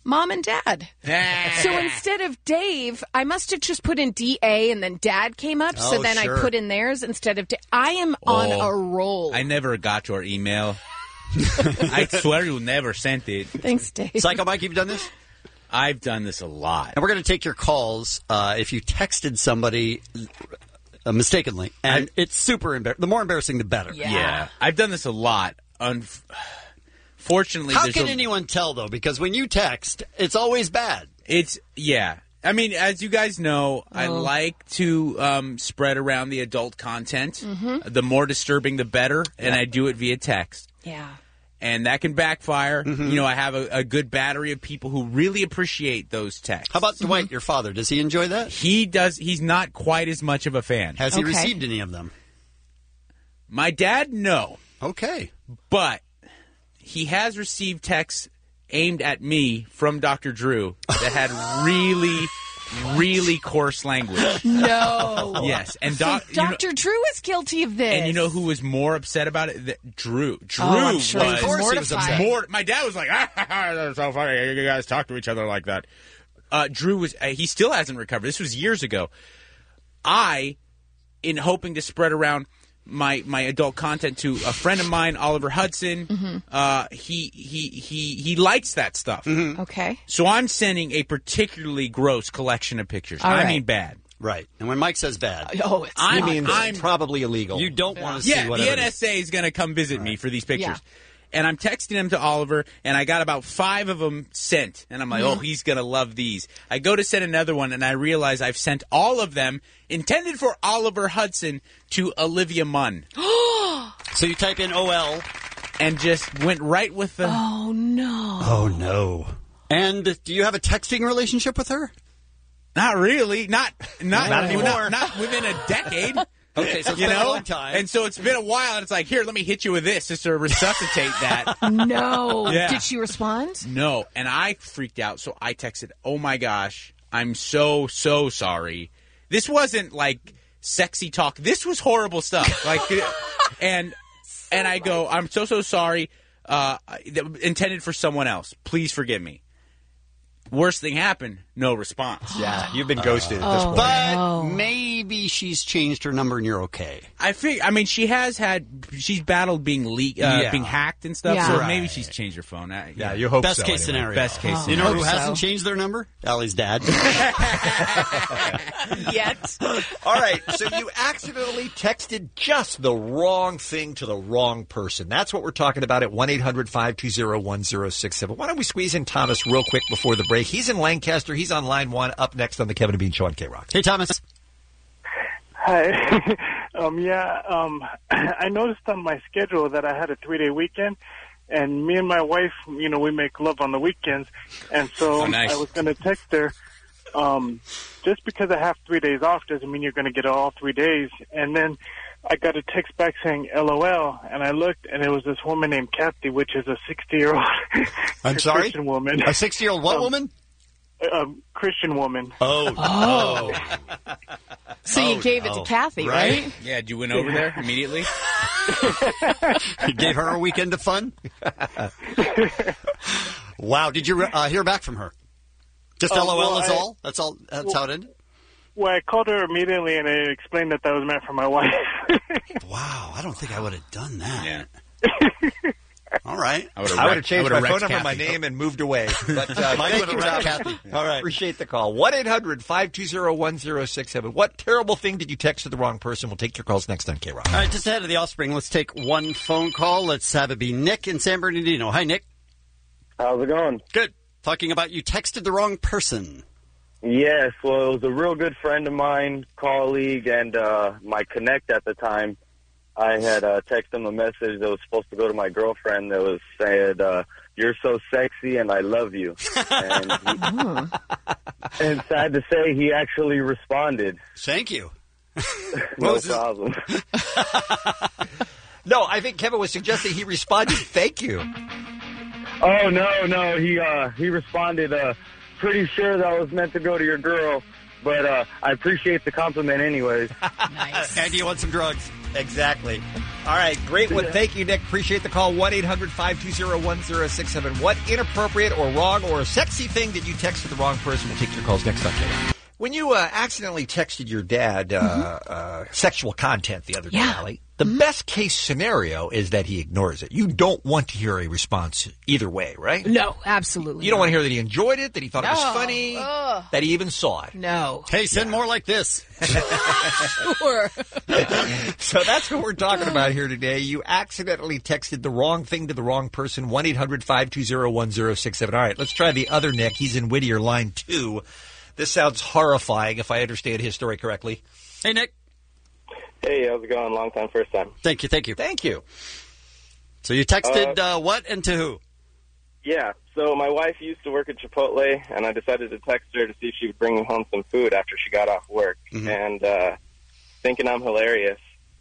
Mom and Dad. So instead of Dave, I must have just put in D A and then Dad came up. So Oh, then sure. I put in theirs instead of. Da- I am on Oh. a roll. I never got your email. I swear you never sent it. Thanks, Dave. Psycho Mike, you've done this? I've done this a lot. And we're going to take your calls uh, if you texted somebody uh, mistakenly. And it's super embarrassing. The more embarrassing, the better. Yeah. I've done this a lot. Unf- Fortunately, How there's can a- anyone tell, though? Because when you text, it's always bad. It's, yeah. I mean, as you guys know, I Oh. like to um, spread around the adult content. Mhm. The more disturbing, the better. And I do it via text. Yeah. And that can backfire. Mm-hmm. You know, I have a, a good battery of people who really appreciate those texts. How about Dwight, your father? Does he enjoy that? He does. He's not quite as much of a fan. Has he received any of them? My dad, no. Okay. But he has received texts aimed at me from Doctor Drew that had really, really coarse language. No. Yes. And So doc, you know- Doctor Drew is guilty of this. And you know who was more upset about it? That Drew. Drew Oh, I'm sure he was, was Of course he was mortified. upset. More, my dad was like, ah, "That's so funny. You guys talk to each other like that." Uh, Drew was. Uh, he still hasn't recovered. This was years ago. I, in hoping to spread around my my adult content to a friend of mine, Oliver Hudson. Mhm. Uh, he he he he likes that stuff. Okay. So I'm sending a particularly gross collection of pictures. All I right. mean, bad. Right. And when Mike says bad, oh, it's I'm, He means I'm probably illegal. You don't want to yeah, see whatever the it N is. S A is going to come visit me for these pictures. Yeah. And I'm texting them to Oliver, and I got about five of them sent. And I'm like, Mhm. oh, he's going to love these. I go to send another one, and I realize I've sent all of them, intended for Oliver Hudson, to Olivia Munn. So you type in O L. And just went right with the... Oh, no. Oh, no. And do you have a texting relationship with her? Not really. Not not, Not anymore. Not, not within a decade. Okay, so it's you been a know? long time. And so it's been a while, and it's like, here, let me hit you with this just to resuscitate that. No. Yeah. Did she respond? No, and I freaked out, so I texted, oh my gosh, I'm so, so sorry. This wasn't like sexy talk. This was horrible stuff. Like, and and I go, I'm so, so sorry, uh, intended for someone else. Please forgive me. Worst thing happened, no response. Yeah, you've been ghosted at this Oh, point. But no. maybe she's changed her number and you're okay. I think. I mean, she has had. She's battled being leaked, uh, Yeah. being hacked and stuff. Yeah. So Right. maybe she's changed her phone. I, Yeah, you hope Best so. case anyway. scenario. Best case Oh. You know scenario. who Hope hasn't so. changed their number? Allie's dad. Yet. All right, so you accidentally texted just the wrong thing to the wrong person. That's what we're talking about at one eight hundred five two zero one zero six seven. Why don't we squeeze in Thomas real quick before the break? He's in Lancaster. He's on line one, up next on the Kevin and Bean Show on K-Rock. Hey, Thomas. Hi. um, yeah, um, I noticed on my schedule that I had a three-day weekend, and me and my wife, you know, we make love on the weekends, and so Oh, nice. I was going to text her, um, just because I have three days off doesn't mean you're going to get all three days. And then I got a text back saying L O L, and I looked, and it was this woman named Kathy, which is a sixty-year-old I'm sorry? Christian woman. A sixty-year-old what Um, woman? A Christian woman. Oh. Oh. So you Oh, gave it no. to Kathy, Right. right? Yeah, did you went over there immediately? You gave her a weekend of fun? Wow. Did you uh, hear back from her? Just Oh, LOL well, is I- all? That's all? That's well- how it ended? Well, I called her immediately, and I explained that that was meant for my wife. Wow. I don't think I would have done that. Yeah. All right. I would have I would have wrecked- changed I my would've phone wrecked number, my Kathy. name, and moved away. But uh, Mike thank would've you, wrecked Thomas. Kathy. All right. Appreciate the call. one eight hundred five two zero one zero six seven. What terrible thing did you text to the wrong person? We'll take your calls next on K-Rock. All right, just ahead of the Offspring, let's take one phone call. Let's have it be Nick in San Bernardino. Hi, Nick. How's it going? Good. Talking about you texted the wrong person. Yes, well, it was a real good friend of mine, colleague, and uh, my connect at the time. I had uh, texted him a message that was supposed to go to my girlfriend that was said, uh, "You're so sexy and I love you." And, he, and sad to say, he actually responded. Thank you. No problem. No, I think Kevin was suggesting he responded, thank you. Oh no, no, he uh, he responded. Uh, pretty sure that was meant to go to your girl, but uh, I appreciate the compliment anyways. Nice. And do you want some drugs? Exactly. All right, great one. Thank you, Nick. Appreciate the call. one eight hundred five two zero one zero six seven. What inappropriate or wrong or sexy thing did you text to the wrong person? We'll take your calls next time. When you uh, accidentally texted your dad uh, mm-hmm. uh, sexual content the other day, Yeah. Allie, the mm-hmm. best case scenario is that he ignores it. You don't want to hear a response either way, right? No, absolutely You don't not. want to hear that he enjoyed it, that he thought it was No. funny, Ugh. that he even saw it. No. Hey, send more like this. Sure. So that's what we're talking about here today. You accidentally texted the wrong thing to the wrong person. one eight hundred five two zero one zero six seven. All right, let's try the other Nick. He's in Whittier, line two. This sounds horrifying if I understand his story correctly. Hey, Nick. Hey, how's it going? Long time, first time. Thank you, thank you. Thank you. So you texted uh, uh, what and to who? Yeah, so my wife used to work at Chipotle, and I decided to text her to see if she would bring me home some food after she got off work. Mm-hmm. And uh, thinking I'm hilarious,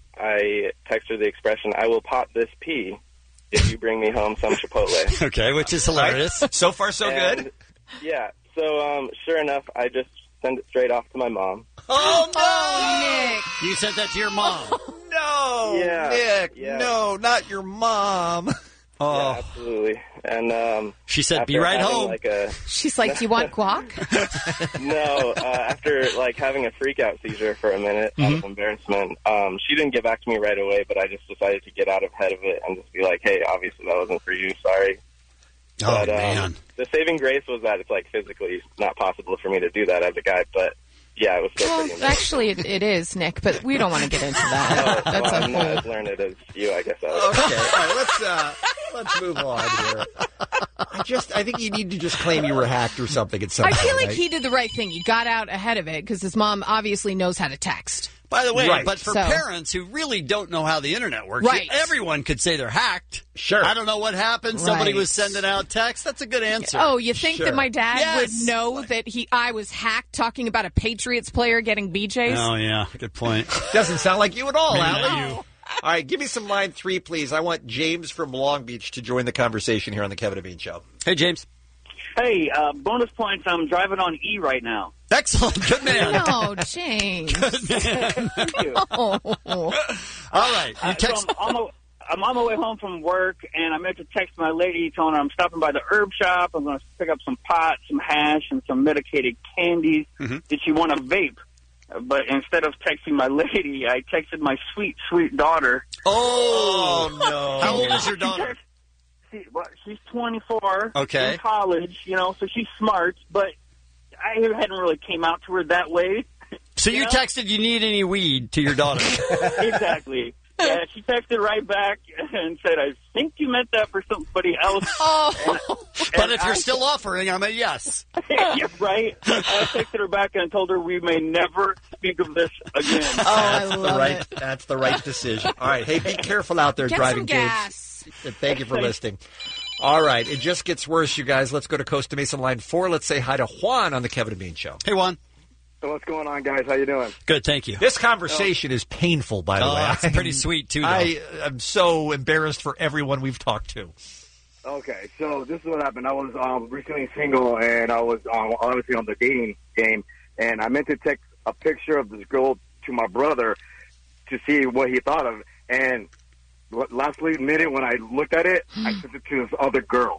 I text her the expression, I will pop this pea if you bring me home some Chipotle. Okay, which is hilarious. So far, so And, good. Yeah, so um, sure enough, I just send it straight off to my mom. Oh, no! Oh, Nick. You sent that to your mom. No, Yeah, Nick, yeah. no, not your mom. Oh. Yeah, absolutely. And um, She said, "Be after right having, home." Like a, She's like, do you want guac? no, uh, after like having a freak out seizure for a minute out of embarrassment, um, she didn't get back to me right away, but I just decided to get out ahead of it and just be like, hey, obviously that wasn't for you, sorry. Oh, but, um, man. The saving grace was that it's like physically not possible for me to do that as a guy, but yeah, it was still Well, pretty embarrassing. actually, it, it is, Nick, but we don't want to get into that. Oh, That's well, a I'm not whole... as learned as you, I guess. I was. Okay, all right, let's uh, let's move on here. I just, I think you need to just claim you were hacked or something at some I point. feel like right? he did the right thing. He got out ahead of it because his mom obviously knows how to text. By the way, Right. but for So- parents who really don't know how the internet works, Right. everyone could say they're hacked. Sure. I don't know what happened. Somebody Right. was sending out text. That's a good answer. Oh, you think Sure. that my dad Yes. would know that he I was hacked talking about a Patriots player getting B Js? Oh, yeah. Good point. Doesn't sound like you at all, Maybe Allie. not you. All right, give me some line three, please. I want James from Long Beach to join the conversation here on the Kevin and Bean Show. Hey, James. Hey, uh, bonus points. I'm driving on E right now. Excellent. Good man. No, James. Good man. Thank you. Oh. All right. You Uh, so text. I'm, on my, I'm on my way home from work, and I meant to text my lady telling her I'm stopping by the herb shop. I'm going to pick up some pot, some hash, and some medicated candies. Mm-hmm. Did she want a vape? But instead of texting my lady, I texted my sweet, sweet daughter. Oh, no. How old is your daughter? She, well, she's twenty-four. Okay. In college, you know, so she's smart, but I hadn't really came out to her that way. So you know? texted you need any weed to your daughter. Exactly. Yeah, she texted right back and said, I think you meant that for somebody else. Oh. And, But and if you're I- still offering, I'm a yes. yeah, right. I texted her back and told her we may never speak of this again. Oh, I That's the love right. it. That's the right decision. All right. Hey, be careful out there Get driving, some James. gas. And Thank you for listening. All right. It just gets worse, you guys. Let's go to Costa Mesa line four. Let's say hi to Juan on the Kevin and Bean Show. Hey, Juan. So what's going on, guys? How you doing? Good, thank you. This conversation is painful, by the Oh, way. it's pretty sweet, too, though. I am so embarrassed for everyone we've talked to. Okay, so this is what happened. I was um, recently single, and I was um, obviously on the dating game, and I meant to text a picture of this girl to my brother to see what he thought of it. And last minute, when I looked at it, I sent it to this other girl.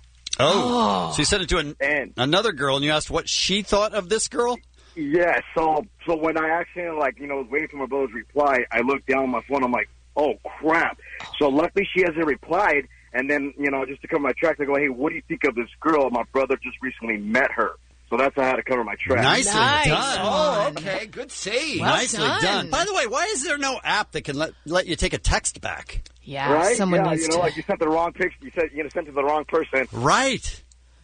Oh. So you sent it to an, And- another girl, and you asked what she thought of this girl? Yeah, so so when I actually, like, you know, was waiting for my brother's reply, I looked down on my phone. I'm like, oh, crap. So luckily she hasn't replied. And then, you know, just to cover my tracks, I go, hey, what do you think of this girl? My brother just recently met her. So that's how I had to cover my tracks. Nicely Nice. done. Oh, okay. Good save. Well Nicely done. done. By the way, why is there no app that can let let you take a text back? Yeah, Right? someone yeah, needs you know, to. like you sent the wrong picture. You said you're going to send it to the wrong person. Right.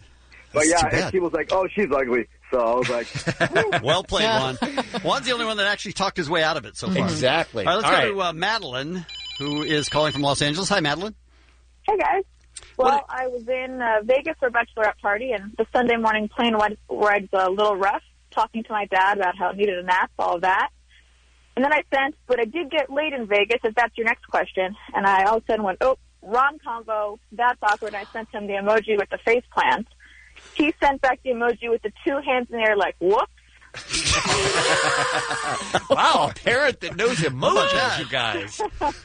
But That's yeah, too and bad. she was like, oh, she's ugly. So I was like, Well played, Yeah. Juan. Juan's the only one that actually talked his way out of it so far. Exactly. All right, let's All go right. to uh, Madeline, who is calling from Los Angeles. Hi, Madeline. Hey, guys. Well, I was in uh, Vegas for a bachelorette party, and the Sunday morning plane ride ride's a little rough, talking to my dad about how I needed a nap, all of that. And then I sent, but I did get late in Vegas, if that's your next question. And I all of a sudden went, oh, wrong combo, that's awkward. And I sent him the emoji with the face plant. He sent back the emoji with the two hands in the air like, whoops. Wow, a parent that knows emojis, you guys.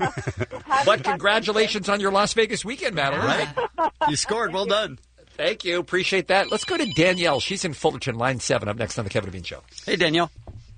But congratulations on your Las Vegas weekend, Madeline. Right? You scored. Well done. Thank you. Appreciate that. Let's go to Danielle. She's in Fullerton, line seven, up next on the Kevin and Bean Show. Hey, Danielle.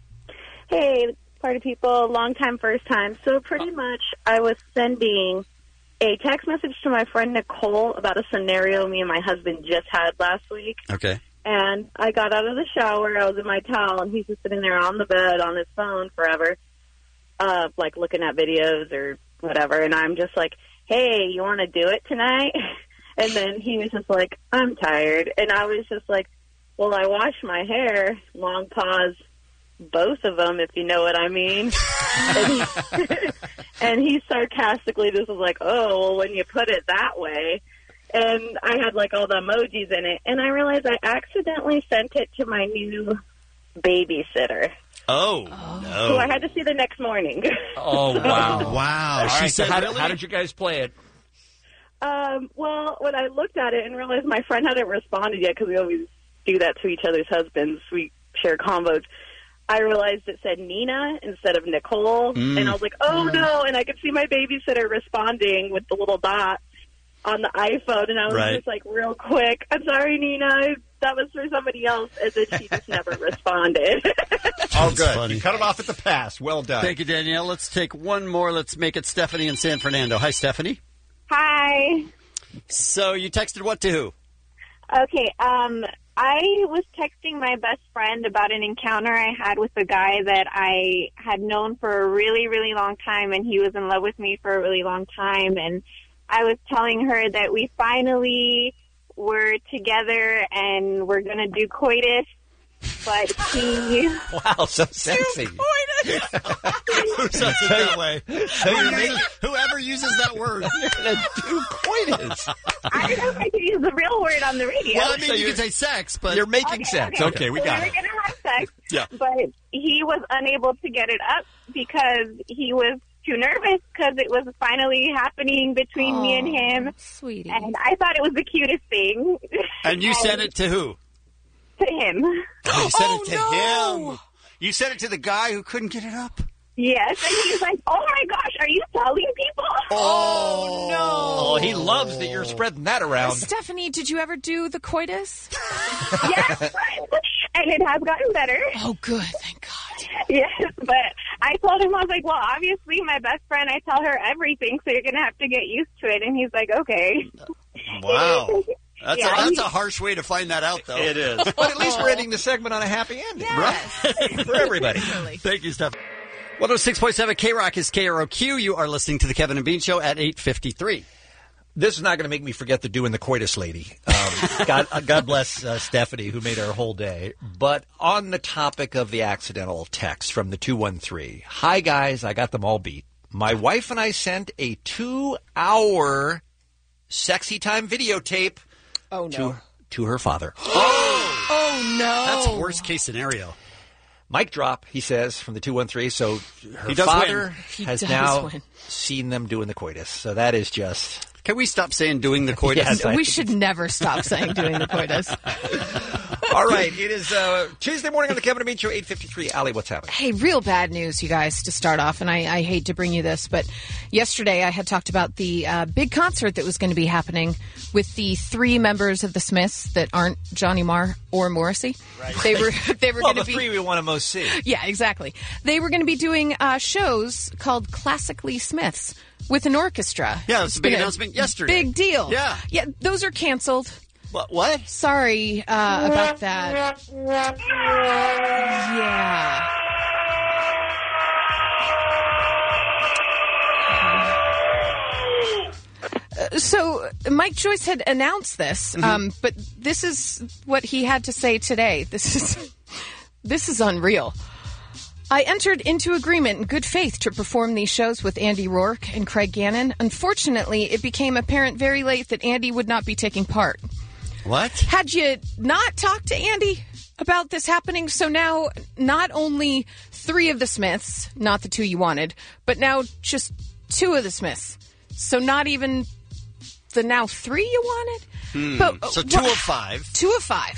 Hey, party people, long time, first time. So pretty much I was sending a text message to my friend Nicole about a scenario me and my husband just had last week. Okay. And I got out of the shower, I was in my towel, and he's just sitting there on the bed on his phone forever, uh, like looking at videos or whatever. And I'm just like, hey, you want to do it tonight? And then he was just like, I'm tired. And I was just like, well, I wash my hair, long pause, both of them, if you know what I mean. and, he, and he sarcastically just was like, oh, well, when you put it that way. And I had, like, all the emojis in it. And I realized I accidentally sent it to my new babysitter. Oh, Who I had to see the next morning. Oh, wow. Wow. All She right, so said, how, really? how did you guys play it? Um, well, when I looked at it and realized my friend hadn't responded yet, because we always do that to each other's husbands, we share combos, I realized it said Nina instead of Nicole, Mm. and I was like, oh, no, and I could see my babysitter responding with the little dot on the iPhone, and I was Right. just like, real quick, I'm sorry, Nina, that was for somebody else, and then she just never responded. Oh, good. funny. You cut it off at the pass. Well done. Thank you, Danielle. Let's take one more. Let's make it Stephanie in San Fernando. Hi, Stephanie. Hi. So you texted what to who? Okay, um, I was texting my best friend about an encounter I had with a guy that I had known for a really, really long time, and he was in love with me for a really long time, and I was telling her that we finally were together and we're going to do coitus, but he... Wow, so sexy. Who says it that way? So you're making, Whoever uses that word. you're going to do coitus. I don't know if I can use the real word on the radio. Well, I mean, So you you're- can say sex, but You're making Okay, sex. okay. Okay, we So got we it. were going to have sex, Yeah. but he was unable to get it up because he was too nervous because it was finally happening between me and him. Sweetie. And I thought it was the cutest thing. and you sent it to who? to him. Oh, you sent Oh, it to no. him. You sent it to the guy who couldn't get it up. Yes, and he's like, "Oh my gosh, are you telling people?" Oh, no. Oh, he loves that you're spreading that around. Stephanie, did you ever do the coitus? Yes, and it has gotten better. Oh, good. Thank God. Yes, but I told him, I was like, well, obviously my best friend, I tell her everything, so you're going to have to get used to it. And he's like, okay. Wow. That's, Yeah, a, that's he- a harsh way to find that out, though. It is. But at least we're ending the segment on a happy ending, right? For everybody. Thank you, Steph. one oh six point seven K-Rock is K R O Q. You are listening to the Kevin and Bean Show at eight fifty-three. This is not going to make me forget the doing the coitus lady. Um, God, uh, God bless uh, Stephanie, who made our whole day. But on the topic of the accidental text from the two one three, hi, guys, I got them all beat. My wife and I sent a two-hour sexy time videotape Oh, no. to, to her father. Oh, no. That's a worst case scenario. Mic drop, he says, from the two one three. So her He does father win. He has does now win. seen them doing the coitus. So that is just... Can we stop saying doing the coitus? Yes, I we think should never stop saying doing the coitus. All right, it is uh, Tuesday morning on the Kevin and Bean Show, eight fifty-three. Allie, what's happening? Hey, real bad news, you guys, to start off, and I, I hate to bring you this, but yesterday I had talked about the uh, big concert that was going to be happening with the three members of the Smiths that aren't Johnny Marr or Morrissey. Right. They were they were Well, going the to be three we want to most see. Yeah, exactly. They were going to be doing uh, shows called Classically Smiths with an orchestra. Yeah, it was It's a big been announcement yesterday. Big deal. Yeah. Yeah, those are canceled. What? What? Sorry uh, about that. Yeah. Uh, So Mike Joyce had announced this, Mm-hmm. um, but this is what he had to say today. This is this is unreal. I entered into agreement in good faith to perform these shows with Andy Rourke and Craig Gannon. Unfortunately, it became apparent very late that Andy would not be taking part. What? Had you not talked to Andy about this happening? So now not only three of the Smiths, not the two you wanted, but now just two of the Smiths. So not even the now three you wanted? Hmm. But, uh, so two wha- of five. Two of five.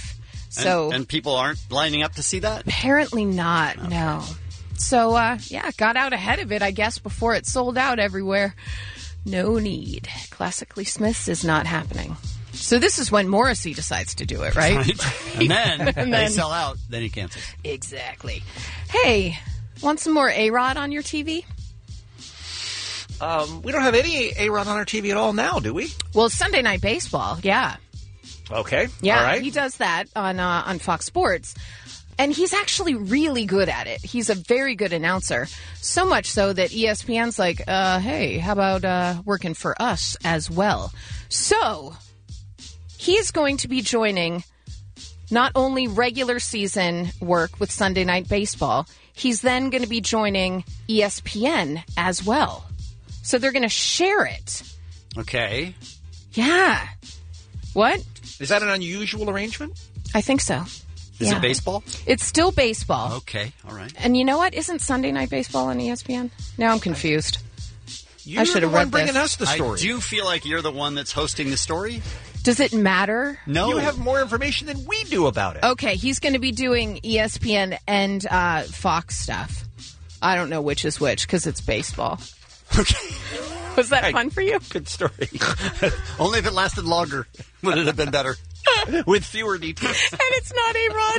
So and, and people aren't lining up to see that? Apparently not, okay. no. So, uh, yeah, got out ahead of it, I guess, before it sold out everywhere. No need. Classically Smith's is not happening. So this is when Morrissey decides to do it, right? right. And then and they then, sell out, then he cancels. Exactly. Hey, want some more A-Rod on your T V? Um, we don't have any A-Rod on our T V at all now, do we? Well, Sunday Night Baseball, yeah. Okay. Yeah, all right. He does that on uh, on Fox Sports. And he's actually really good at it. He's a very good announcer. So much so that E S P N's like, uh, hey, how about uh, working for us as well? So he is going to be joining not only regular season work with Sunday Night Baseball, he's then going to be joining E S P N as well. So they're going to share it. Okay. Yeah. What? Is that an unusual arrangement? I think so. Is yeah. it baseball? It's still baseball. Okay, all right. And you know what? Isn't Sunday Night Baseball on E S P N? Now I'm confused. You're I should have the one read bringing this. us the story. I do feel like you're the one that's hosting the story. Does it matter? No. You have more information than we do about it. Okay, he's going to be doing E S P N and uh, Fox stuff. I don't know which is which because it's baseball. Okay. Was that Right. fun for you? Good story. Only if it lasted longer would it have been better. With fewer details. And it's not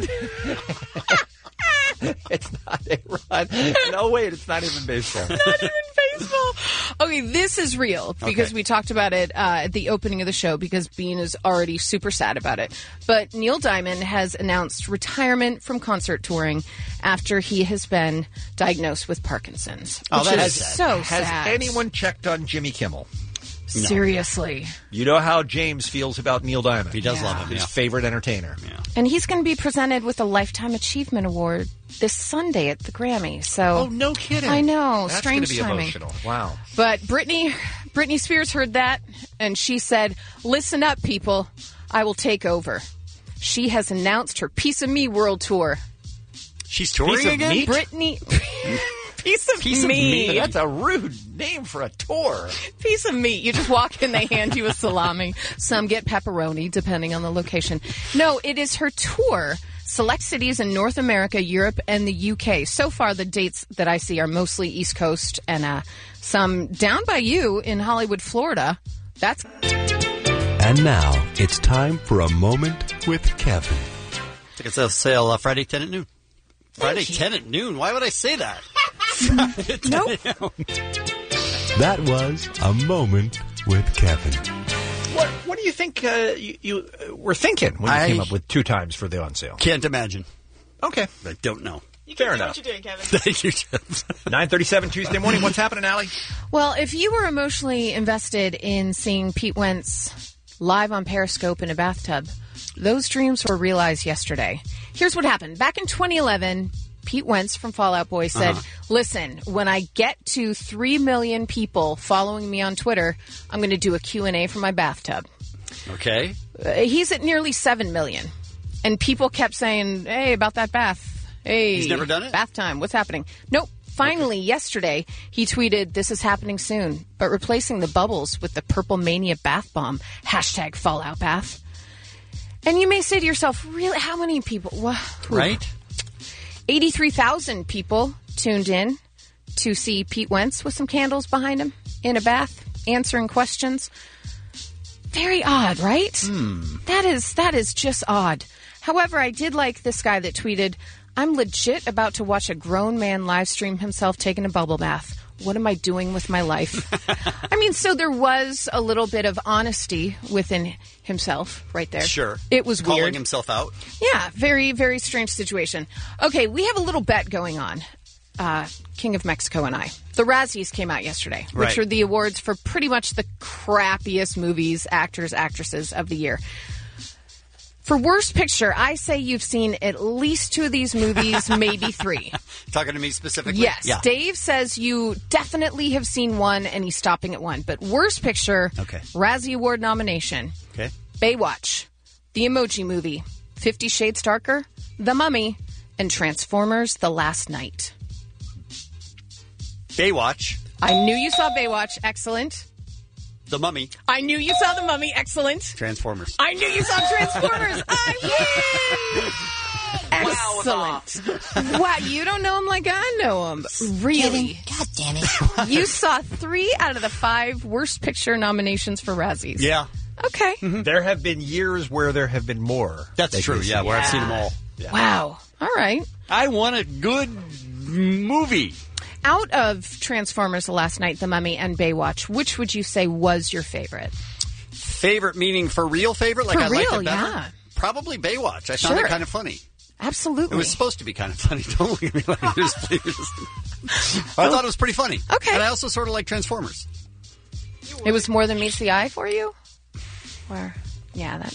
A-Rod. It's not A-Rod. No, wait, it's not even baseball. Not even baseball. Okay, this is real because Okay. we talked about it uh, at the opening of the show because Bean is already super sad about it. But Neil Diamond has announced retirement from concert touring after he has been diagnosed with Parkinson's. Oh, which that is is sad. so Has sad. anyone checked on Jimmy Kimmel? No. Seriously. You know how James feels about Neil Diamond. He does Yeah. love him, His yeah. favorite entertainer. Yeah. And he's going to be presented with a Lifetime Achievement Award this Sunday at the Grammy. So Oh, no kidding. I know, That's strange gonna be timing. emotional. Wow. But Britney, Britney Spears heard that, and she said, "Listen up, people. I will take over." She has announced her Piece of Me world tour. She's touring Piece of again? meat? Britney, Piece of Piece of Me. Me. That's a rude name for a tour. Piece of meat. You just walk in, they hand you a salami. Some get pepperoni, depending on the location. No, it is her tour. Select cities in North America, Europe, and the U K. So far, the dates that I see are mostly East Coast and uh, some down by you in Hollywood, Florida. That's. And now it's time for a moment with Kevin. Tickets on sale uh, Friday ten at noon. Friday ten at noon? Why would I say that? Friday ten Nope. a.m. That was a moment with Kevin. What What do you think uh, you, you uh, were thinking when you I- came up with two times for the on sale? Can't imagine. Okay. I don't know. Fair enough. doing, Kevin. Thank you, Jeff. nine thirty-seven Tuesday morning. What's happening, Allie? Well, if you were emotionally invested in seeing Pete Wentz live on Periscope in a bathtub, those dreams were realized yesterday. Here's what happened. Back in twenty eleven, Pete Wentz from Fall Out Boy said, Uh-huh. listen, when I get to three million people following me on Twitter, I'm going to do a Q and A from my bathtub. Okay. Uh, he's at nearly seven million. And people kept saying, hey, about that bath. Hey, He's never done it? Bath time. What's happening? Nope. Finally, yesterday, he tweeted, this is happening soon, but replacing the bubbles with the Purple Mania bath bomb. Hashtag Fallout Bath. And you may say to yourself, really? How many people? Wha- Right? eighty-three thousand people tuned in to see Pete Wentz with some candles behind him in a bath, answering questions. Very odd, right? Hmm. That is that is just odd. However, I did like this guy that tweeted, I'm legit about to watch a grown man live stream himself taking a bubble bath. What am I doing with my life? I mean, so there was a little bit of honesty within himself right there. Sure. It was Calling weird. himself out. Yeah, very, very strange situation. Okay, we have a little bet going on. Uh, King of Mexico and I. The Razzies came out yesterday, which Right. are the awards for pretty much the crappiest movies, actors, actresses of the year. For Worst Picture, I say you've seen at least two of these movies, maybe three. Talking to me specifically? Yes. Yeah. Dave says you definitely have seen one, and he's stopping at one. But Worst Picture, Okay. Razzie Award nomination, Okay. Baywatch, The Emoji Movie, Fifty Shades Darker, The Mummy, and Transformers: The Last Night. Baywatch. I knew you saw Baywatch. Excellent. The Mummy. I knew you saw The Mummy. Excellent. Transformers. I knew you saw Transformers. I Excellent. Wow, you don't know him like I know him. Really? God damn it. You saw three out of the five worst picture nominations for Razzies. Yeah. Okay. Mm-hmm. There have been years where there have been more. That's that true, you see. yeah, where I've seen them all. Yeah. Wow. All right. I want a good movie. Out of Transformers last night, The Mummy, and Baywatch, which would you say was your favorite? Favorite meaning for real favorite? Like For I liked real, it better? yeah. Probably Baywatch. I found Sure. it kind of funny. Absolutely. It was supposed to be kind of funny. Don't look at me like this, please. I thought it was pretty funny. Okay. And I also sort of like Transformers. It was more than meets the eye for you? Where? Yeah, that.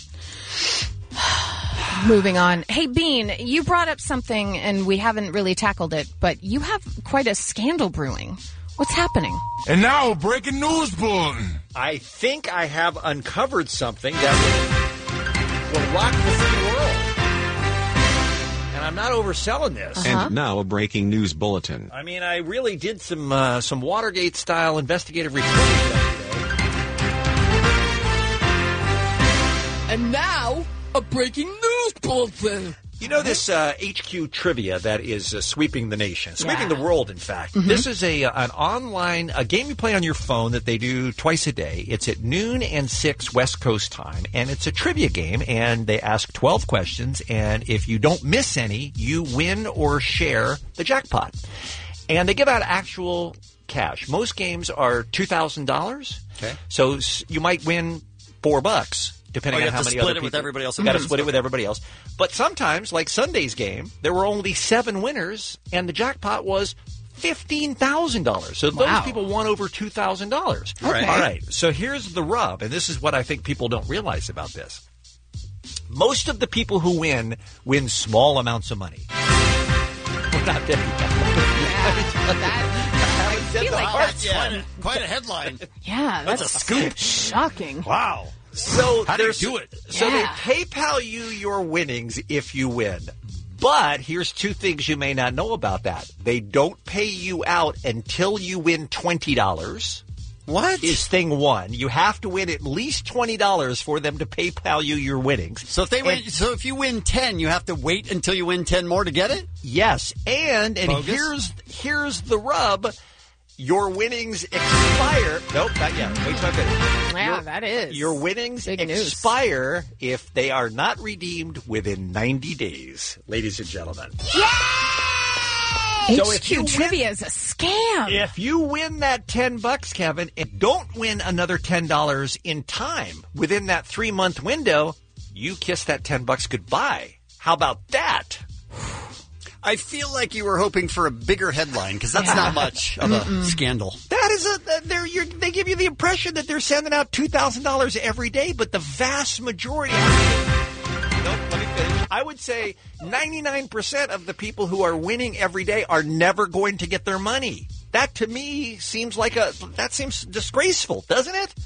Moving on. Hey, Bean, you brought up something, and we haven't really tackled it, but you have quite a scandal brewing. What's happening? And now, breaking news bulletin. I think I have uncovered something that will, will rock the free world. And I'm not overselling this. Uh-huh. And now a breaking news bulletin. I mean, I really did some uh, some Watergate-style investigative reporting yesterday. And now, a breaking news bulletin. You know this uh, H Q trivia that is uh, sweeping the nation, sweeping Yeah. the world, in fact. Mhm. This is a an online a game you play on your phone that they do twice a day. It's at noon and six West Coast time, and it's a trivia game, and they ask twelve questions, and if you don't miss any, you win or share the jackpot. And they give out actual cash. Most games are two thousand dollars. Okay. So s- you might win four bucks. Depending Oh, you on how have to many split other it with people- everybody else. You got to Mhm. split it with everybody else. But sometimes, like Sunday's game, there were only seven winners, and the jackpot was fifteen thousand dollars. So those Wow. people won over two thousand dollars. Okay. All right. So here's the rub, and this is what I think people don't realize about this. Most of the people who win win small amounts of money. We're not there yet. I feel like that's quite, fun. a, quite a headline. Yeah, That's that's, a scoop. Shocking. Wow. So How do you there's- do it? So Yeah. they PayPal you your winnings if you win. But here's two things you may not know about that. They don't pay you out until you win twenty dollars. What? Is thing one. You have to win at least twenty dollars for them to PayPal you your winnings. So if they win, And- so if you win ten, you have to wait until you win ten more to get it? Yes, and and Bogus? here's here's the rub. Your winnings expire. Nope, not yet. Wait till I finish. Yeah, Your- that is. Your winnings Big news. expire if they are not redeemed within ninety days, ladies and gentlemen. So if H Q you win- trivia is a scam. If you win that ten bucks, Kevin, and don't win another ten dollars in time within that three month window, you kiss that ten bucks goodbye. How about that? I feel like you were hoping for a bigger headline because that's Yeah. not much of a scandal. That is a. They're, you're, they give you the impression that they're sending out two thousand dollars every day, but the vast majority. Nope, let me finish. I would say ninety-nine percent of the people who are winning every day are never going to get their money. That to me seems like a. That seems disgraceful, doesn't it?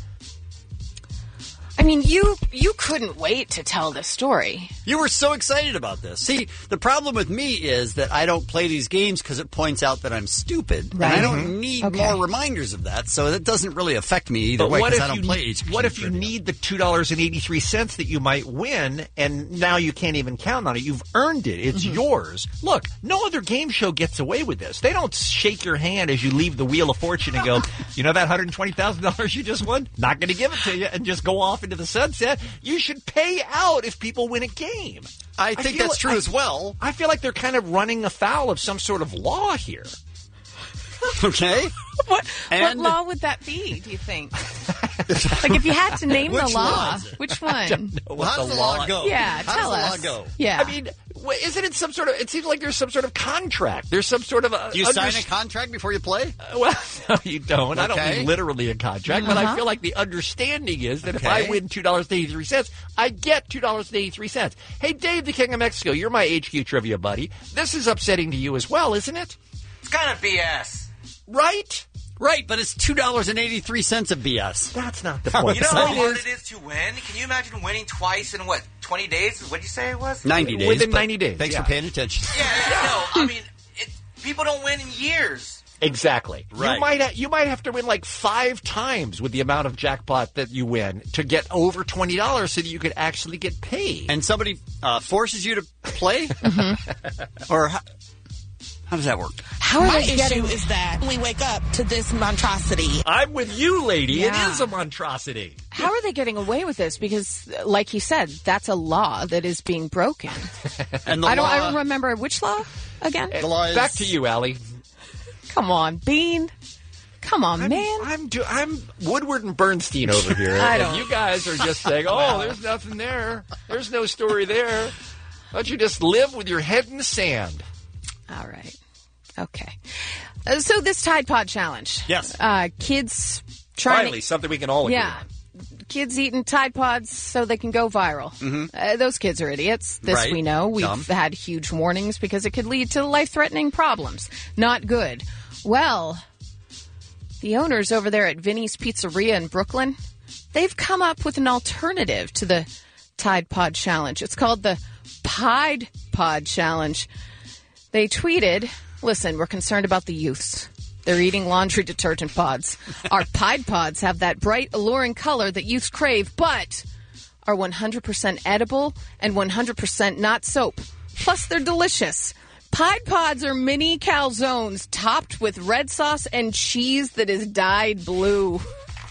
I mean, you you couldn't wait to tell this story. You were so excited about this. See, the problem with me is that I don't play these games because it points out that I'm stupid. Right. And I don't need Okay. more reminders of that, so it doesn't really affect me either But way what because if I don't you play H Q what if you trivia. need the two dollars and eighty three cents that you might win, and now you can't even count on it? You've earned it; it's Mm-hmm. yours. Look, no other game show gets away with this. They don't shake your hand as you leave the Wheel of Fortune and go, "You know that hundred and twenty thousand dollars you just won? Not going to give it to you," and just go off into the sunset. You should pay out if people win a game. I think feel that's true I- as well. I feel like they're kind of running afoul of some sort of law here. Okay. What, And- what law would that be, do you think? Like, if you had to name the Which law, law is it? which one? know Well, what how does the the law law- go? Yeah, how tell does us. the law go? Yeah. I mean, wh- isn't it some sort of? It seems like there's some sort of contract. There's some sort of a. Do you sign under- a contract before you play? Well, no, you don't. I don't Okay. mean literally a contract, but I Uh-huh. feel like the understanding is that if Okay. I win two dollars and eighty three cents, I get two dollars and eighty three cents. Hey, Dave, the King of Mexico, you're my H Q trivia buddy. This is upsetting to you as well, isn't it? It's kind of B S. Right? Right, but it's two dollars and eighty-three cents of B S. That's not the point. You know The how point hard is- it is to win? Can you imagine winning twice in what, twenty days? What'd you say it was? ninety days. Within but ninety days, Thanks yeah. for paying attention. Yeah, no, I mean, it, people don't win in years. Exactly. Right. You might ha- you might have to win like five times with the amount of jackpot that you win to get over twenty dollars so that you could actually get paid. And somebody uh, forces you to play? Mm-hmm. Or how, how does that work? How are My they issue getting is that we wake up to this monstrosity. I'm with you, lady. Yeah. It is a monstrosity. How are they getting away with this? Because, like you said, that's a law that is being broken. And the I don't. law, I don't remember which law again. The law is, Back to you, Allie. Come on, Bean. Come on, I'm, man. I'm do- I'm Woodward and Bernstein over here. I and don't- you guys are just saying, "Oh, there's nothing there. There's no story there." Why don't you just live with your head in the sand? All right. Okay. Uh, so this Tide Pod challenge. Yes. Uh, kids trying Finally, to, something we can all agree yeah. on. Kids eating Tide Pods so they can go viral. Mm-hmm. Uh, those kids are idiots. This Right. we know. We've Dumb. had huge warnings because it could lead to life-threatening problems. Not good. Well, the owners over there at Vinny's Pizzeria in Brooklyn, they've come up with an alternative to the Tide Pod challenge. It's called the Pied Pod challenge. They tweeted, listen, we're concerned about the youths. They're eating laundry detergent pods. Our Pied Pods have that bright, alluring color that youths crave, but are one hundred percent edible and one hundred percent not soap. Plus, they're delicious. Pied Pods are mini calzones topped with red sauce and cheese that is dyed blue.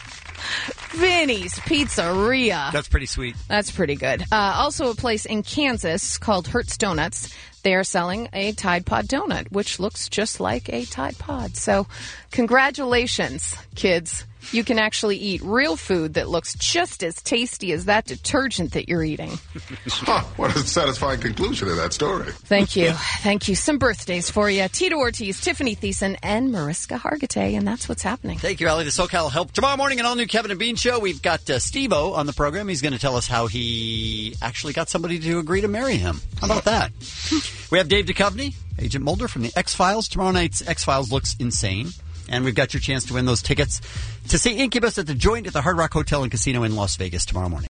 Vinny's Pizzeria. That's pretty sweet. That's pretty good. Uh, also, a place in Kansas called Hertz Donuts. They are selling a Tide Pod donut, which looks just like a Tide Pod. So, congratulations, kids. You can actually eat real food that looks just as tasty as that detergent that you're eating. Huh, what a satisfying conclusion to that story. Thank you. Thank you. Some birthdays for you. Tito Ortiz, Tiffany Thiessen, and Mariska Hargitay, and that's what's happening. Thank you, Allie. The SoCal Help. Tomorrow morning, an all-new Kevin and Bean show. We've got uh, Steve-O on the program. He's going to tell us how he actually got somebody to agree to marry him. How about that? We have Dave Duchovny, Agent Mulder from the X-Files. Tomorrow night's X-Files looks insane. And we've got your chance to win those tickets to see Incubus at the Joint at the Hard Rock Hotel and Casino in Las Vegas tomorrow morning.